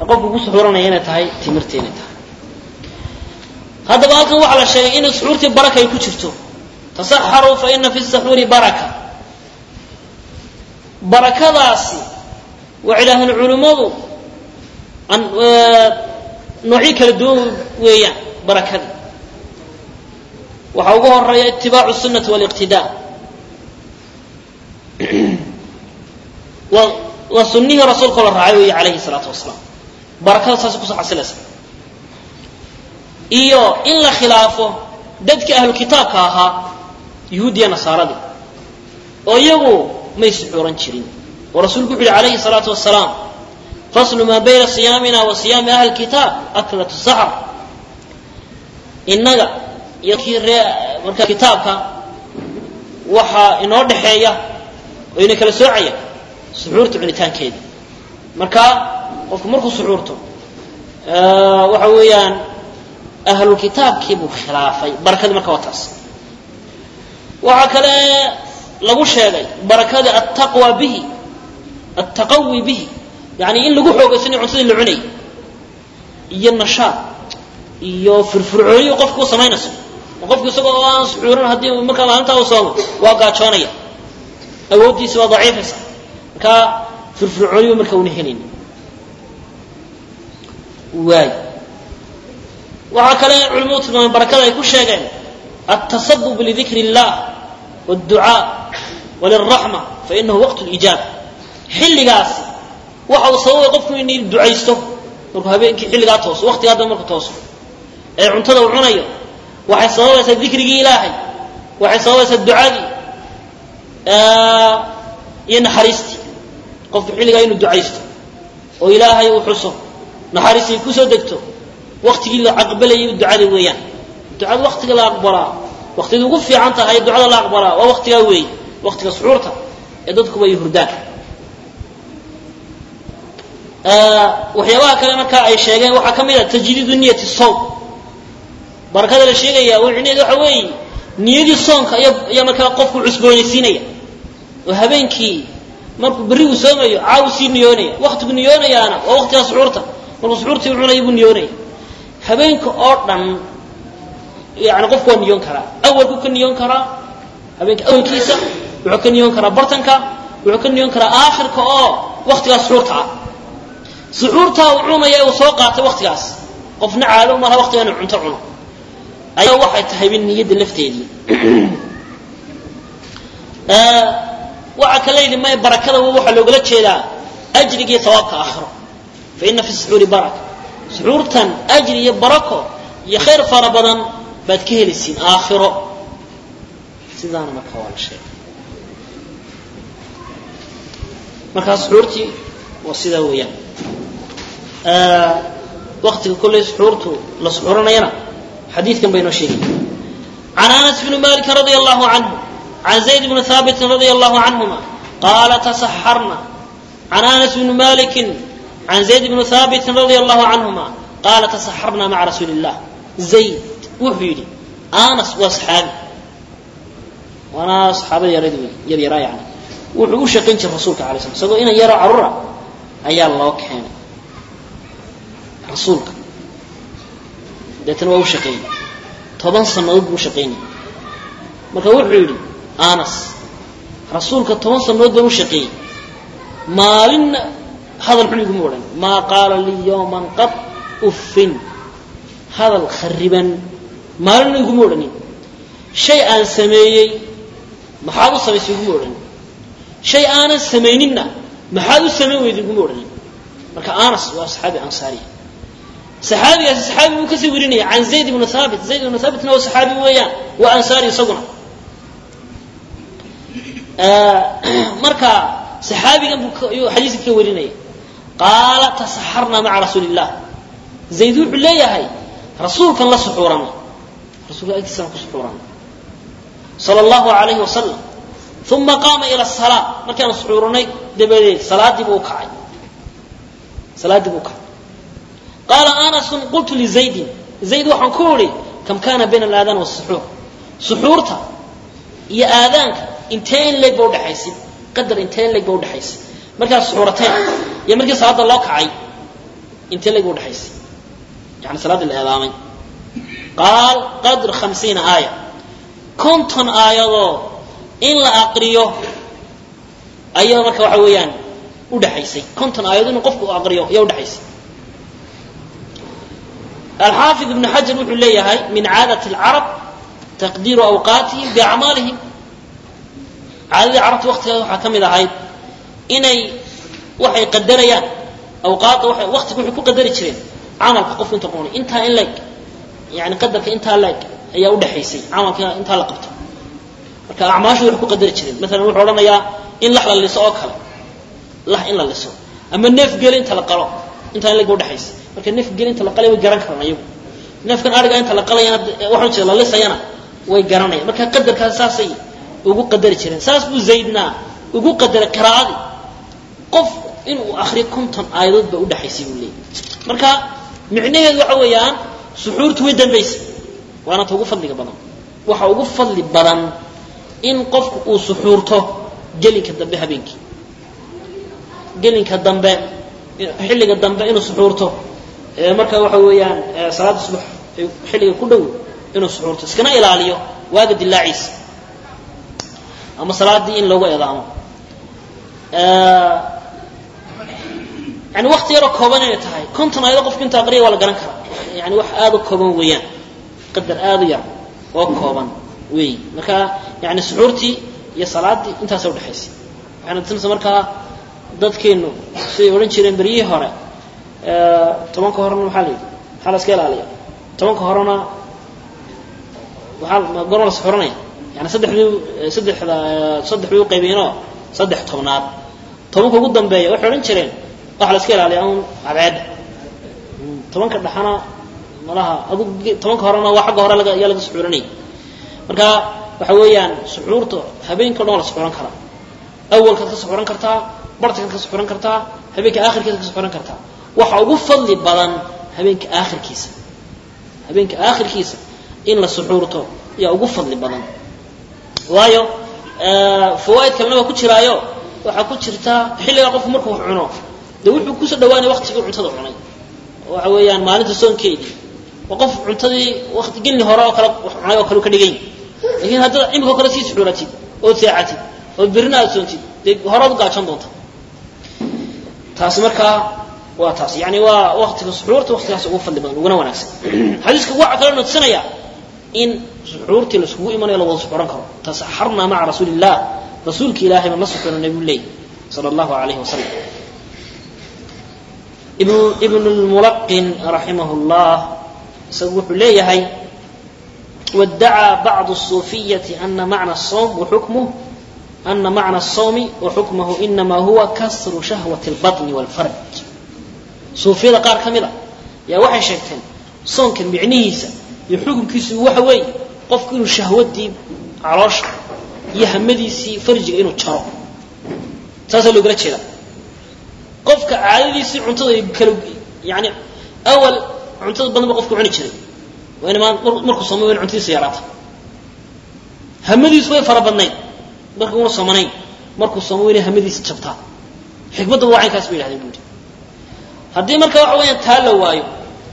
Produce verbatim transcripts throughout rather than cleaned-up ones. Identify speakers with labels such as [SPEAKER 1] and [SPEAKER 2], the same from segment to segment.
[SPEAKER 1] qofku ku suxuuranaya inay tahay timirta inay tahay haddaba halkan waxa la sheegay in suxuurtii baraka ay ku jirto tasaxaru fa inna fi as-suhuri baraka barakadaasi wa ilaahan culimadu an nooci kala duwan weeyaan barakada waxa ugu horeeya ittibaacu sunnah wal iqtidaa wa wa sunnihi rasuulka raacay alayhi salatu wasalaam barakada saas ku soo xasilaysa iyo in la khilaafo dadka ahlu kitaabka ahaa yahuudiya nasaarada oo iyagu ma isuuran jirin oo rasuulku wuxuu alayhi salatu wasalaam faslu ma bayna siyamina wa siyam ahli kitab aklatu sahar innaga yakire marka kitaabka waxa inoo dhaxeeya oo ina kala soocaya suxuurta cunitaankeeda marka qofku markuu suxuurto ee waxa weeyaan ahlu kitaabkii buu khilaafay barakada marka wataas waxa kale lagu sheegay barakada at-taqwa bihi at-taqawi bihi yani in lagu xoogaysan cuntada la cunay iyo nashaad iyo firfircooniyo qofku sameynayso qofku isagoo aan suxuuran hadii marka maalinta uu soomo waa gaajoonaya awoodiisa waa daciifaysa marka firfircooniyo marka uu helin waay waxa kale culimadu barakada ay ku sheegeen at-tasabbub li dhikrillah wad-du'a walirrahma fa innahu waqtu al-ijaba xilligaas waxa uu sababay qofku inuu ducaysto markuu habeenkii xilliga toos waqtiga hadda markuu toos ee cuntada uu cunayo waxay sababaysaa dhikrigi ilaahay waxay sababaysaa ducadii ee iyo naxariisti qofku xilliga inuu ducaysto oo ilaahay uu xuso naxariisi ku soo degto waqtigii la aqbalayo ducada weeyaan ducada waqtiga la aqbalaa waqtiga ugu fiican tahay ducada la aqbalaa waa waqtiga weey waqtiga suxuurta ee dadku way hurdaan ee waxyaabaha kale marka ay sheegeen waxa kamid ah tajdiidu niyati sawm barakada la sheegaya wixii waxa weey niyadii soonka ayaa marka qofku cusboonaysiinaya oo habeenkii markuu bari uu soomayo caawsi niyoonaya waqtigu niyoonayaana waa waqtiga suxuurta markuu suxuurtii uu cunayo buu niyoonaya habeenka oo dhan yaani qofku waa niyoon kara awalku ka niyoon kara habeenka awalkiisa wuxuu ka niyoon kara bartanka wuxuu ka niyoon kara aakhirka oo waqtiga suxuurta ah suxuurta uu cunaya uu soo qaatay waqtigaas qofna caado ma laha waqtiga inuu cunto cuno ayaa waxay tahay in niyada lafteedii ee waxa kale in ma barakada waxa looga jeedaa ajriga iyo thawaabka aakhiro fa inna fi suxuri baraka suxuurtan ajri iyo barako iyo khayr fara badan baad ka helaysiin aakhiro sidaan ma ka wala shay marka suxuurti waa sida weeyaan ee waqtiga kullu suxuurtu la suxuranayna حديث كان بينه شيء عن أنس بن مالك رضي الله عنه عن زيد بن ثابت رضي الله عنهما قال تسحرنا عن أنس بن مالك عن زيد بن ثابت رضي الله عنهما قال تسحرنا مع رسول الله زيد وحيدي أنس وأصحابي وأنا أصحابي يريد يرى يعني وحوش قنت الرسول عليه الصلاة والسلام إن يرى عرة أي الله كان رسولك deetana waa u shaqeeyay toban sanadood buu shaqeeyay marka wuxuu yiri Anas rasuulka toban sanadood buu shaqeeyay maalin hadal xiligu moodan ma qaala li yawman qad uffin hadal khariban maalin igu moodan shay aan sameeyay maxaa u sameeyay igu moodan shay aan sameeynina maxaa u sameeyay igu moodan marka Anas waa saxaabi ansaari صحابي صحابي مكسي وريني عن زيد بن ثابت زيد بن ثابت هو صحابي وياه وانصاري صغنا آه مركا صحابي كان حديث كي وريني قال تسحرنا مع رسول الله زيد عليه هي رسول كان لا سحورنا رسول الله كان سحورنا صلى الله عليه وسلم ثم قام الى الصلاه ما كان سحورنا دبي صلاه بوكاي صلاه بوكاي قال أنس قلت لزيد زيد وحنكوري كم كان بين الآذان والسحور سحورته يا آذانك انتين لك بود حيسي قدر انتين لك بود حيسي مركز سحورتين يا مركز صلاة الله كعي انت اللي قول حيس يعني صلاة الإعلامين قال قدر خمسين آية كنتن آية إن لا أقريه أيضا مركا وحويان ودحيسي كنتن آية نقفك أقريه يا ودحيسي الحافظ ابن حجر يقول لي هاي من عادة العرب تقدير أوقاتهم بأعمالهم عادة العرب وقتها حكم إذا هاي إني وحي قدريان أوقات وحي وقتك وحي قدر يشرين عملك قف انت قوني انت إن لك يعني قدرك انت لك يا ودحيسي عملك انت لقبته marka acmaashu wax ku qadari jireen mesela wuxuu oranayaa in lax la liso oo kale lax in la liso ama neef gelinta la qalo inta in la u dhaxaysa marka neef gelinta la qalay way garan karaan ayagu neefkan ariga inta la qalayna waxa jeeda la lisayana way garanayaan marka qadarka saasay ugu qadari jireen saas buu zaydna ugu qadar qiraadi qof inuu akhri konton aayadood ba u dhaxaysay uu leeyahay marka micnaheedu waxa weeyaan suxuurtu way dambaysay waana ugu fadliga badan waxa ugu fadli badan in qofku uu suxuurto gelinka dambe habeenkii gelinka dambe xilliga dambe inuu suxuurto ee marka waxa weeyaan salaada subax xilliga ku dhow inuu suxuurto iskana ilaaliyo waaga dilaacis ama salaadii in looga eedaamo ee yani waqti yar kooban ay tahay konton ayado qofku inta aqriyo wala garan kara yani wax aad u kooban weeyaan qadar aad u yar oo kooban وي marka yani suxuurti iyo salaadii intaas u dhaxaysay waxaan inta marka dadkeenu si oran jireen bariye hore ee tobanka horena waxa leeyahay xal iska ilaaliyo tobanka horena waxa goor la suxuranay yani saddexdu saddexda saddexdu qaybino saddex tobnaad tobanka ugu dambeeya waxa oran jireen waxa la iska ilaaliyo aad tobanka dhaxana malaha adu tobanka horena waxa hore laga yaa laga suxuranay marka waxa weeyaan suxuurta habeenka dhan la suxuran kara awalka ka suxuran kartaa bartanka ka suxuran kartaa habeenka aakhirkiisa ka suxuran kartaa waxa ugu fadli badan habeenka aakhirkiisa habeenka aakhirkiisa in la suxuurto ya ugu fadli badan waayo ee fawaid kalena ku jiraayo waxa ku jirta xilliga qofku markuu cuno de wuxuu ku soo dhawaanay waqtiga cuntada cunay waxa weeyaan maalinta soonkeedii وقف عntadii waqti gelin hore oo kala cunay oo kala ka dhigay laakiin hadda imika kala sii suxuratid oo saacatid oo birna soontid hore u gaajan doonta taas marka waa taas yani waa waqtiga suxuurta waqtigaas ugu fadli badan uguna wanaagsan hadiiska waxa kala nodsanaya in suxuurtii la isku iimanayo la wada suxuran karo tasaharna ma'a rasuulillah rasuulki ilaahi ma suxuran nabiyyi sallallahu alayhi wasallam ibn ibn al-mulaqqin rahimahullah سوف ليهي وادعى بعض الصوفية أن معنى الصوم وحكمه أن معنى الصوم وحكمه إنما هو كسر شهوة البطن والفرج صوفية قال كاملة يا وحي شيكتين صوم كان بعنيسة يحكم كيسو وحوي قف كينو الشهوة دي عراش يهمدي سي فرج إنو تشارو تاسلو قرأت شيئا قف كعالي سي عنتظر يعني أول cuntada badan ba qofku cuni jiray waa ma markuu sameeyo cuntiisa yaraata hamadiisu way farabadnay markuu uu sameeyay markuu sameeyo hamadiisa jabta xikmadda waa inkaas bay yiraahdeen buudi hadii marka waxa weeyaan taalo waayo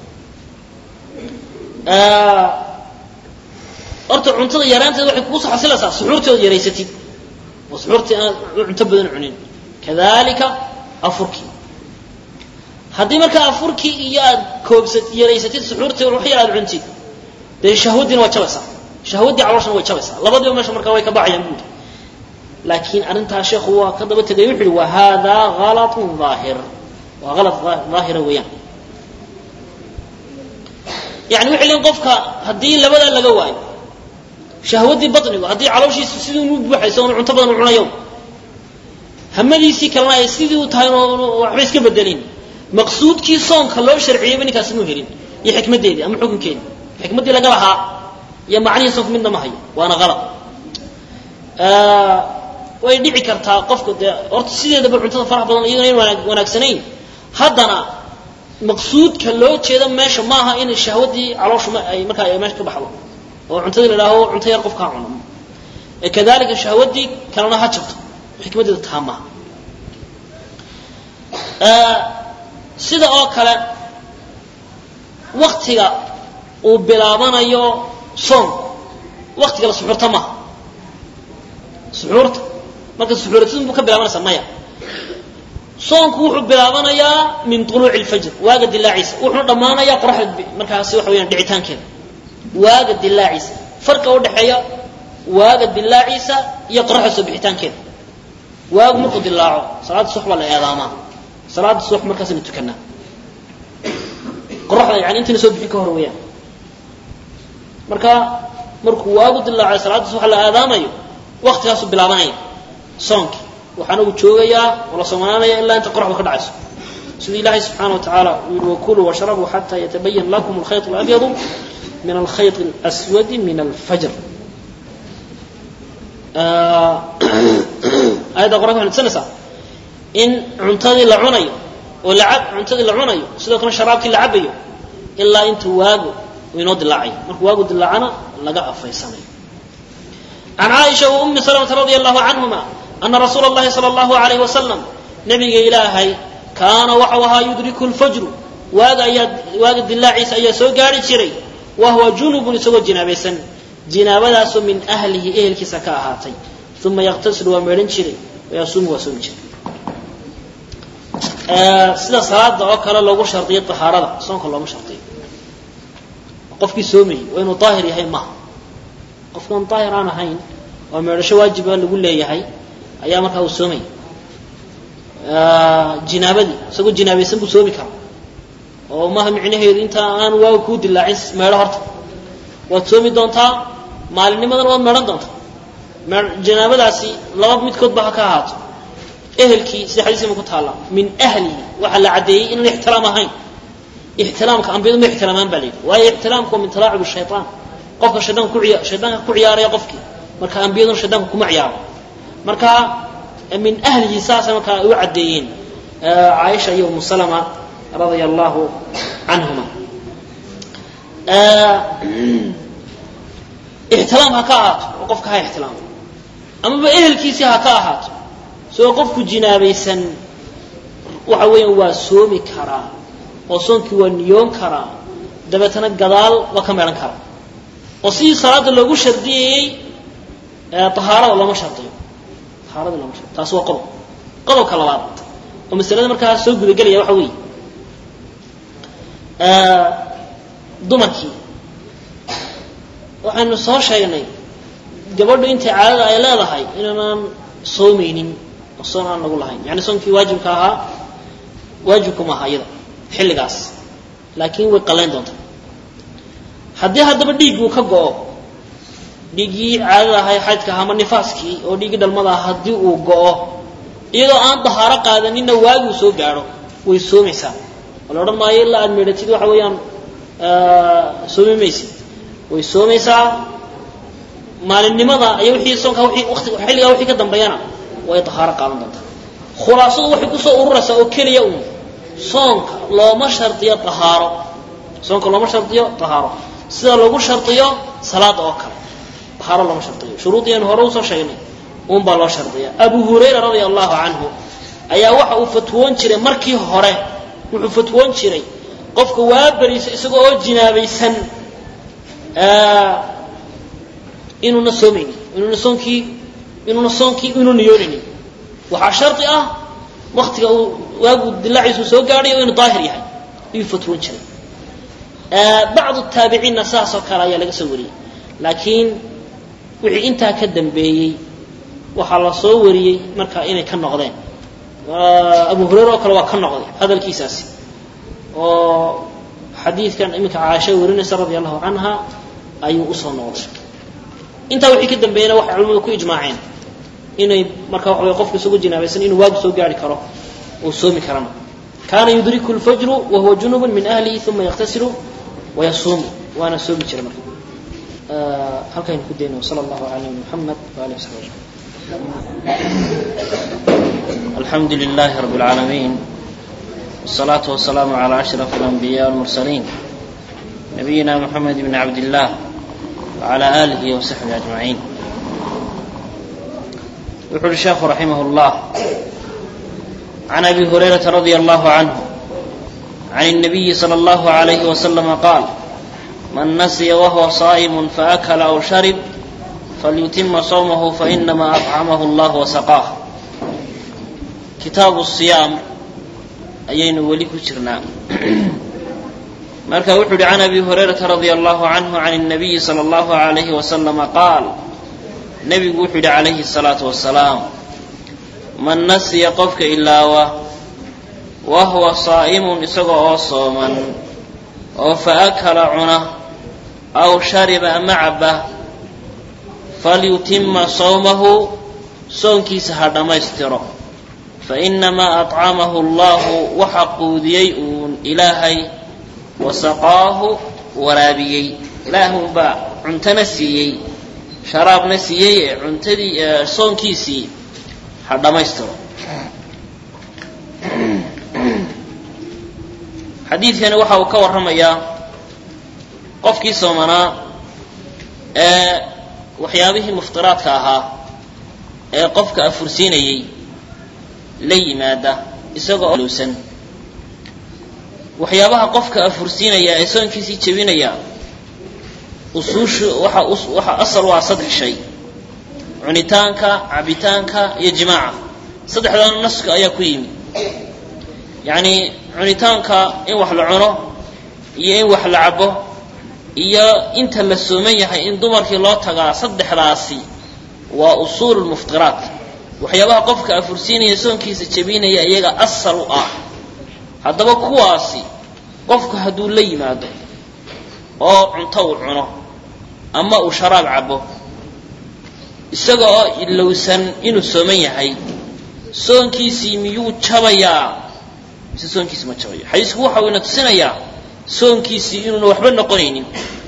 [SPEAKER 1] ee orta cuntada yaraanteeda waxay ku soo xasilaysaa suxuurteeda yareysatid oo suxuurtii cunto badan cunin kadalika afurki hadii marka afurki iyo aad koobsad yareysatid suxuurtii ruuxii aad cuntid de shahwadina waa jabaysaa shahwadii calooshan way jabaysaa labadiiba meesha marka way ka baxayaan buud laakiin arinta sheekhu waa ka daba tagay wuxuu waa hada ghalat zahir waa ghalat zahir weeyaan yani wixii in qofka hadii labada laga waayo shahwadii badniga hadii calooshiisu sidii uu buuxayso oo cunto badan u cunayo hamadiisi kalena ay sidii u tahay waxba iska bedelin مقصودكي صونك لو شرعيه بني كاسمو هيرين يا حكمتيدي ام حكمكيدي حكمتي لا لها يا معني صوف من ما هي وانا غلط ا way dhici kartaa qofku horta sideedaba cuntada faraha badan iyadoo wanaagsaneyn haddana maqsuudka loo jeedo meesha maaha in shahwadii calooshu ay markaa ay meesha ka baxdo oo cuntada la ilaaho cunto yar qofka cuno ee kadalika shahwadii kalena ha jabto xikmadeedu taama ah sida oo kale waqtiga uu bilaabanayo soon waqtiga la suxurta ma suxurta marka suxurtadu buu ka bilaabanaysaa maya soonku wuxuu bilaabanayaa min tuluuci alfajr waaga dilaaciisa wuxuu dhamaanayaa qoraxda markaas waxa weeyaan dhicitaankeeda waaga dilaaciisa farqa u dhaxeeya waaga dilaaciisa iyo qoraxda soo bixitaankeeda waagu markuu dilaaco salaada subax waa la eedaamaa salaada subax markaas la tukanaa qoraxda yani intii soo bixi ka hor weeyaan marka markuu waagu dilaaco salaada subax la eedaamayo waqtigaas uu bilaabanaya soonki waxaana uu joogayaa wala soomaanaya ilaa inta qoraxdu ka dhacayso sida ilaahay subhanahu wa ta'ala uu kulu wa sharabu hatta yatabayyan lakum al-khayt al-abyad min al-khayt al-aswad min al-fajr ayada quraanka waxay tusinaysaa in cuntadii la cunayo oo lacab cuntadii la cunayo sidoo kale sharaabkii la cabayo ilaa inta waagu inoo dilaacay markuu waagu dilaacana laga afeysanayo عن عائشة وأم سلمة رضي الله عنهما أن رسول الله صلى الله عليه وسلم نبي إلهي كان وحوها يدرك الفجر واقد الله عيسى يسوع قاري شري وهو جنوب يسوى جنابيسا جنابة من أهله إهل كسكاهاتي ثم يغتسل ومرن شري ويصوم وصوم شري آه سيدة صلاة دعوك الله لو شرطية طهارة صنك الله مشرطية قف في سومي وإنه طاهر يهي معه qofkan taahir aan ahayn oo meesho waajib ah lagu leeyahay ayaa markaa uu soomay ee jinaabadi isagoo jinaabaysan buu soomi karaa oo ma micnaheedu inta aan waa ku dilaacin meelo horta waad soomi doontaa maalinimadan waad meelan doontaa jinaabadaasi laba midkood baa ka ahaato ehelkii sida xadiisku ku taala min ahli waxa la cadeeyay in ixtiraam ahayn ixtiraamka ambiyadu ma ixtiraamaan baa leeyahay waa ixtiraamku min talaacib shaytaan qofka shaytaan ku ciyaar shaytaan ku ciyaaraya qofki marka ambiyadu shaytaan kuma ciyaaro marka min ahlihi saasa marka u cadeeyeen Aisha iyo Umm Salama radiyallahu anhuma ihtilaam ha ka ahaato qofka ha ihtilaam ama ehelkiisa ha ka ahaato soo qofku jinaabaysan waxa weeyaan waa soomi karaa oo soonkii waa niyoon karaa dabeetana gadaal waa ka meelan karaa oo si salaada loogu shardiyay ee tahaarada lama shardiyo tahaarada lama shardiyo taas waa qodob qodobka labaad oo masalada markaa soo gudagalaya waxa weey ee dumarkii waxaanu soo sheegnay gabadhu intii caadada ay leedahay inaan soomeynin oo soon aan lagu lahayn yani soonkii waajibka ahaa waajibku ma hayada xilligaas laakiin way qaleen doontaa haddii hadaba dhiig uu ka go'o dhiigii caadada ahay xadka ama nifaaskii oo dhiigi dhalmada haddii uu go'o iyadoo aan tahaaro qaadanina waagu soo gaaro way soomaysaa wala oran maayo ilaa aad meelatid waxa weeyaan ee soomaymaysid way soomaysaa maalinimada ayaa wixii soonka wixii waqti xilliga wixii ka dambeeyana way tahaaro qaadan doontaa khulaasadu waxay ku soo ururaysaa oo kaliya uu soonka looma shartiyo tahaaro soonka looma shartiyo tahaaro sida loogu shartiyo salaada oo kale tahaaro looma shartiyo shuruudiyan hore u soo sheegnay uun baa loo shartiya Abu Hurayra radiyallahu anhu ayaa waxa uu fatwoon jiray markii hore wuxuu fatwoon jiray qofka waa bariisa isagoo oo jinaabaysan ee inuu na soomeyni inuu na soonkii inuu na soonkii inuu niyoonini waxa sharti ah waqtiga uu waagu dilaaciisu soo gaaray inuu daahir yahay iyo fatwoon jiray ee بعض التابعين نساس kala ayaa laga soo wariyay laakiin wixii inta ka dambeeyay waxa la soo wariyay marka inay ka noqdeen Abu Hurayra kala waa ka noqday hadalkiisaasi oo xadiiskan imika Aisha warinaysa radiyallahu anha ayuu u soo noqday inta wixii ka dambeeyay waxa culimadu ku ijmaaceen inay marka waxa qofku isugu jinaabaysan inuu waagu soo gaari karo oo soomi karana kana yudriku al-fajr wa huwa junub min ahlihi thumma yaghtasilu wa yasum wa ana soomi jiray marka ee halkaan ku deeno sallallahu alayhi muhammad wa alihi wasallam alhamdulillahi rabbil alamin wassalatu wassalamu ala ashrafil anbiya wal mursalin nabiyina muhammad ibn abdillah wa ala alihi wa sahbihi ajma'in يقول الشيخ رحمه الله عن أبي هريرة رضي الله عنه عن النبي صلى الله عليه وسلم قال من نسي وهو صائم فأكل أو شرب فليتم صومه فإنما أطعمه الله وسقاه. كتاب الصيام أين وليك جرنا مركا وحد عن أبي هريرة رضي الله عنه عن النبي صلى الله عليه وسلم قال نبي وحد عليه الصلاة والسلام من نسي قفك إلا وهو وهو صائم إسقى صوما فأكل عنه أو شرب معبه فليتم صومه صومكي سهر ما يستره فإنما أطعمه الله وحقوديئون إلهي وسقاه ورابيي إله با عنت نسيي شراب نسيي عنتدي صومكي سي هذا ما يستره. xadiidkani waxa uu ka warramayaa qofkii soomanaa ee waxyaabihii muftiraadka ahaa ee qofka afursiinayay la yimaada isagoo lowsan. waxyaabaha qofka afursiinaya ee soonkiisii jebinaya usuushu waxa waxa asal waa saddex shay: cunitaanka, cabitaanka iyo jimaaca. saddexdan naska ayaa ku yimid. يعني cunitaanka in wax la cuno iyo in wax la cabo iyo inta la sooman yahay in dumarkii loo tagaa saddexdaasi waa usuul muftiraat. waxyaabaha qofka afursiinaya soonkiisa jabinaya iyaga asal u ah. haddaba kuwaasi qofku hadduu la yimaado oo cunto uu cuno ama uu sharaab cabo isaga oo ilowsan inuu sooman yahay soonkiisii miyuu jabayaa mise soonkiisi ma jabayo? xadiisku waxa uu ina tusinayaa soonkiisii inuuna waxba noqonaynin.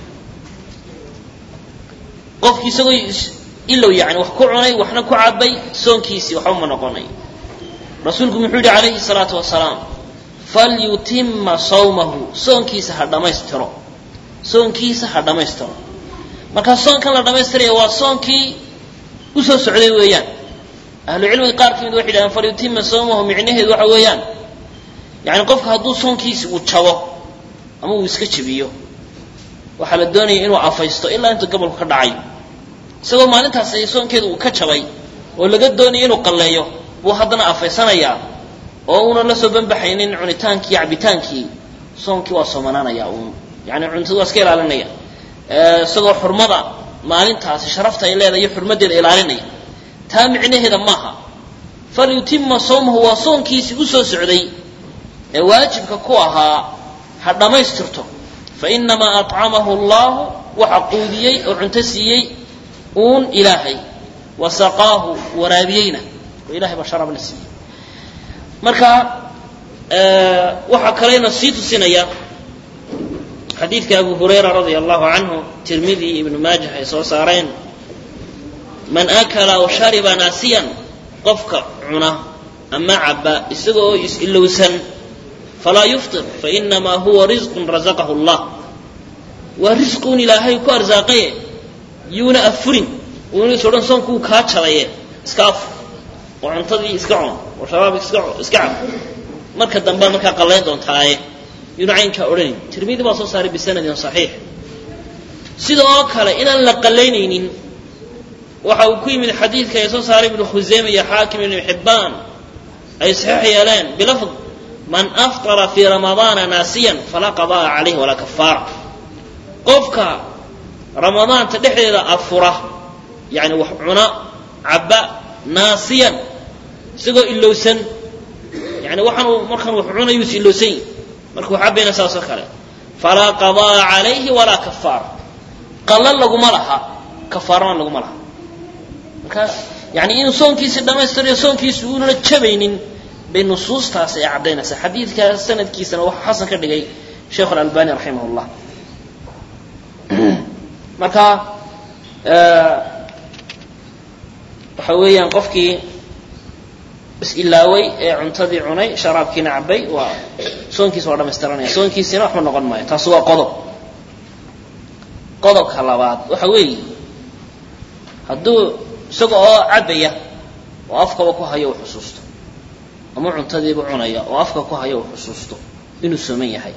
[SPEAKER 1] qofkii isagoo ilow yani wax ku cunay waxna ku cabay soonkiisii waxba ma noqonayo. rasuulku muxuu yidhi calayhi salaatu wasalaam falyutima sawmahu, soonkiisa ha dhammaystiro, soonkiisa ha dhammaystiro. marka soonkan la dhammaystiraya waa soonkii u soo socday weeyaan. ahlucilmiga qaar kamid waxay yidhahdeen falyutima sawmahu micnaheedu waxa weeyaan يعني qofka hadduu soonkiisi uu jabo ama uu iska jabiyo waxa la doonaya inuu afaysto ilaa inta gobolku ka dhacay. isagoo maalintaas ay soonkeedu uu ka jabay oo laga doonayo inuu qalleeyo buu haddana afaysanaya oo uuna la soo banbaxaynin cunitaankii cabitaankii. soonkii waa soomanaanaya uun yani cuntadu waa iska ilaalinaya isagoo xurmada maalintaasi sharafta ay leedahay xurmadeeda ilaalinaya. taa micnaheeda maaha falyutima sawmahu waa soonkiisi u soo socday ee waajibka ku ahaa ha dhammaystirto. fainamaa atcamahu allahu waxa quudiyey oo cunto siiyey uun ilaahay, wasaqaahu waraabiyeyna oo ilahay baa sharabna siiyey. marka waxaa kalena sii tusinaya xadiidka abu hurayra radia allahu canhu tirmidi ibnu maajah ay soo saareen man akala aw shariba naasiyan qofka cuna ama caba isaga oo is-ilowsan falaa yuftir fainamaa huwa risqun razaqahu allah, waa risquun ilaahay ku arsaaqaye yuuna afurin uuna is odhan soonkuu kaa jabaye iska afur oo cuntadii iska cuno oo shabaab iska iska cab marka dambe markaa qallayn doontaaye yuuna caynkaa odhanin. tirmidi baa soo saaray bisanadin saxiix. sidoo kale inaan la qallaynaynin waxa uu ku yimid xadiidka ay soo saaray ibnu khusayma iyo xaakim ibnu xibbaan ay saxiix yeeleen bilafd man aftara fii ramadaana naasiyan falaa qadaa calayhi walaa kafaara. qofka ramadaanta dhexdeeda afura yani wax cuna caba naasiyan isagoo ilowsan yani waxaan markaan wax cunayu is ilowsan yihi markuu cabayna saasoo kale falaa qadaa calayhi walaa kafaara. qalla laguma laha, kafaarana laguma laha. marka yani in soonkiisi dhammaystirayo soonkiisi uuna jabaynin bay nusuustaas ay caddaynaysaa. xadiidkaas sanadkiisana waxa xasan ka dhigay sheekhu alalbani raximah llah. marka waxa weeyaan qofkii is-ilaaway ee cuntadii cunay sharaabkiina cabay waa soonkiisa waa dhamaystiranaya, soonkiisina waxba noqon maayo. taasi waa qodob. qodobka labaad waxa weeye hadduu isaga oo cabaya oo afkaba ku hayo u xusuusto ama cuntadiiba cunaya oo afka ku hayo u xusuusto inuu sooman yahay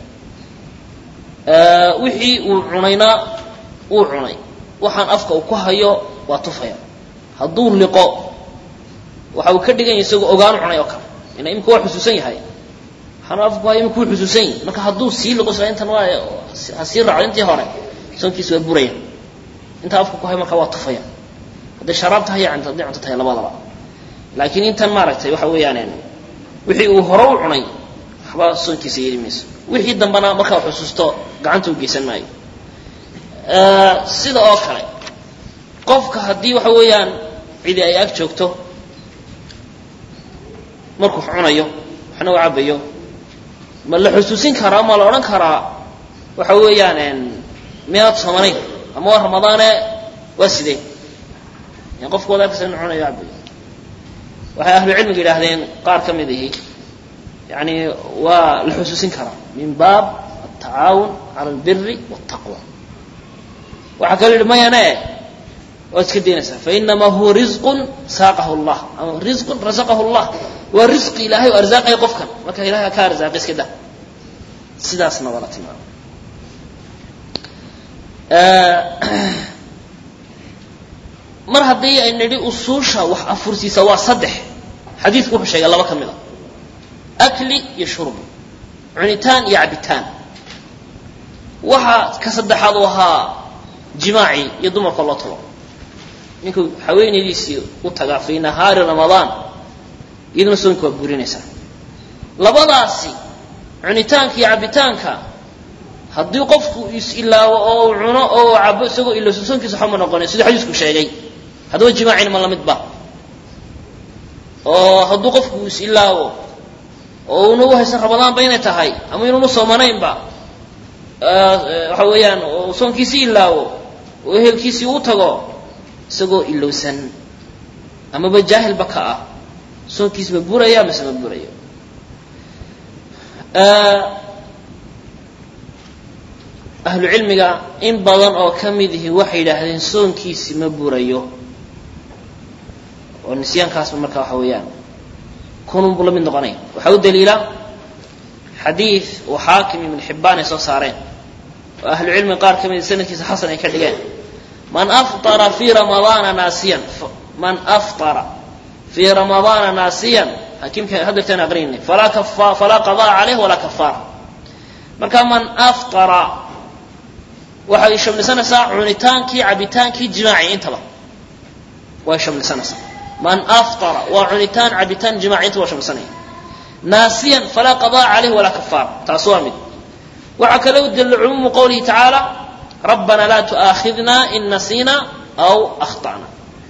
[SPEAKER 1] wixii uu cunayna uu cunay waxaan afka uu ku hayo waa tufaya hadduu liqo waxa uu ka dhigan yahay isagoo ogaan cunay oo kale ina imka waa xusuusan yahay waxaan afka ku hayo imka wuu xusuusan yahay marka hadduu sii liqo sida intan waa ha sii raaco intii hore soonkiisu waa buraya inta afka ku hayo marka waa tufaya hadday sharaabta haya cunto hadday cunto tahay labadaba laakiin intan maaragtay waxa weeyaan wixii uu hore u cunay waxba soonkiisa yeeli mayso wixii dambana markaa xusuusto gacanta u geysan maayo sida oo kale qofka haddii waxa weeyaan cidi ay ag joogto markuu cunayo waxna uu cabayo ma la xusuusin karaa ma la odhan karaa waxa weeyaan miyaad soomanayn ama waa ramadaane waa sidee yani qofku wada arkaysa inuu cunayo cabayo waxay ahlu cilmiga yidhaahdeen qaar ka mid ihi yani waa la xusuusin karaa min baab atacaawun cala albiri waltaqwa waxaa kala yidhi mayane waad iska daynaysaa fainamaa huwa risqun saaqahu llah ama risqun rasaqahu llah waa risqi ilaahay oo arsaaqaya qofkan marka ilahay ka arsaaqay iska dah sidaasna waa la tilmaamay mar haddii ay nidhi usuusha wax afursiisa waa saddex xadiidku wuxuu sheegay laba ka mid a akli iyo shurbi cunitaan iyo cabitaan waxaa ka saddexaad u ahaa jimaaci iyo dumarka loo tago ninkuu haweenaydiisii u tagaa fii nahaari ramadaan iyaduna soonka waa burinaysaa labadaasi cunitaanka iyo cabitaanka haddii qofku is-ilaawo oo uu cuno oo uu cabo isagoo ilowso soonkiisa waxba ma noqonay siduu xadiisku sheegay haddaba jimaacina ma lamidba oo hadduu qofku is-ilaawo oo una u haysan ramadaanba inay tahay ama inuuna soomanaynba waxa weeyaan oo soonkiisii ilaawo oo ehelkiisii u tago isagoo ilowsan amaba jaahilba ka ah soonkiisi ma buraya mise ma burayo ahlu cilmiga in badan oo ka mid ihi waxay yidhaahdeen soonkiisi ma burayo oo nisyaankaasba marka waxa weeyaan kununbu la mid noqonaya waxaa u daliila xadiid uu xaakim ibn xibbaan ay soo saareen oo ahlu cilmi qaar ka mid sanadkiisa xasan ay ka dhigeen man aftara fii ramadaana naasiyan man aftara fii ramadaana naasiyan xakiimka hadaltaan aqrinay falaa kafa falaa qadaa caleyh walaa kafaara marka man aftara waxay shamlisanaysaa cunitaankii cabitaankii jimaaci intaba way shamlisanaysaa man aftara waa cunitaan cabitaan jimaaci inta waa shamlisanaya naasiyan falaa qadaa caleyh walaa kafaara taas waa mid waxaa kale u daliila cumuumu qowlihi tacaala rabbana laa tu'aakhidna in nasiina aw akhta'na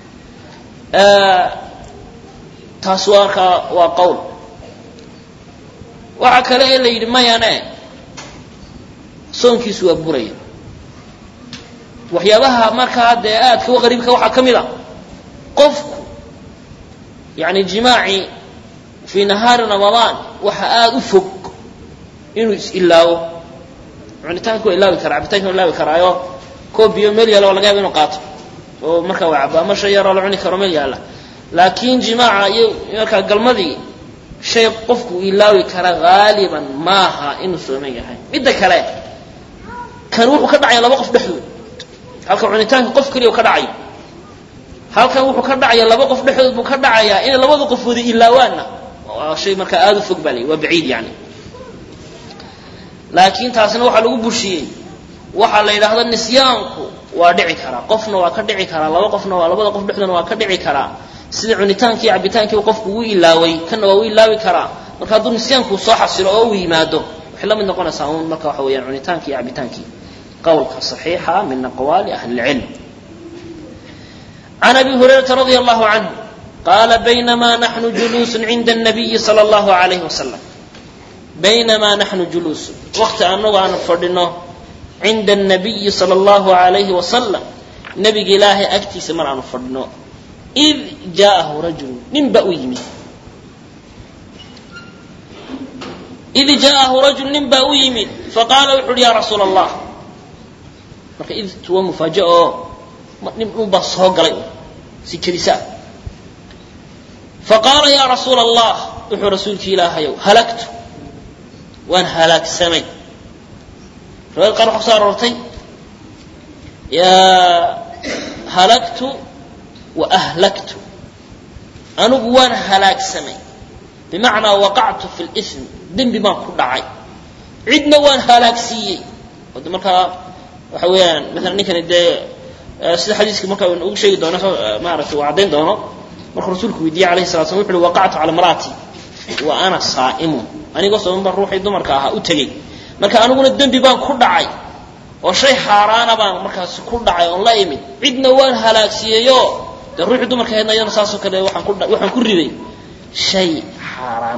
[SPEAKER 1] taas waa markaa waa qowl waxaa kale ee la yidhi mayane soonkiisu waa buraya waxyaabaha markaa dee aadka u qariibka waxaa ka mid a qofku yani jimaaci fii nahaari ramadaan waxa aada u fog inuu is-ilaawo cunitaanka waa ilaawi karaa cabitaanka waa ilaawi karaayo koob biyo meel yaalla waa laga yaaba inuu qaato oo markaa waa cabo ama shay yaroo la cuni karo meel yaalla laakiin jimaaca iyo markaa galmadii shay qofku ilaawi kara haaliban maaha inuu sooman yahay midda kale kan wuxuu ka dhacaya laba qof dhexdood halka cunitaanka qof keliya uu ka dhacayo halkan wuxuu ka dhacaya laba qof dhexdood buu ka dhacayaa inay labada qof wada ilaawaanna waa shay markaa aada u fog baa lay waa baciid yani laakiin taasna waxaa lagu bushiyey waxaa la yidhaahda nisyaanku waa dhici karaa qofna waa ka dhici karaa laba qofna waa labada qof dhexdoodna waa ka dhici karaa sida cunitaankii cabitaankii qofku uu ilaaway kana waa u ilaawi karaa marka hadduu nisyaanku soo xasilo oo uu yimaado waxay la mid noqonaysaa uun marka waxa weeyaan cunitaankii iyo cabitaankii qowlka saxiixa min aqwaali ahli ilcilm can abi hurayrata radia allahu canhu qaala baynamaa naxnu juluusun cinda الnabiyi salى اllahu alayhi wasalam baynamaa naxnu juluusun waqti anagu aanu fadhino cinda الnabiyi salى اllahu alayhi wasalam nebiga ilaahay agtiisa mar aanu fadhino id jaa'ahu rajulu nin ba u yimid id jaa'ahu rajul nin baa u yimid faqaala wuxu uhi ya rasuula allah marka idtu waa mufaaja'a oo nin unbaa soo galay si kelisaa faqaala ya rasuula allah wuxuu rasuulkii ilaahayow halagtu وان هلاك سمي رواية قال حصار رتي يا هلكت وأهلكت أنا وان هلاك سمي بمعنى وقعت في الإثم دم بما كل عي عدنا وان هلاك سيي وده مركا وحويان مثلا نكن الدي سيد حديثك مركا ونقول شيء دونه ما عرفت وعدين دونه مركا رسولك ويدي عليه الصلاة والسلام وقعت على مراتي وأنا صائم أنا قصد من بروحي دو مركا أتجي مركا أنا قلت الدم بما كل عي وشيء حاران بان مركا كل عي والله يمين عدنا وان هلاك سيي يو الروح دو مركا هنا ينصاصو كده وحن كل وحن كل شيء حرام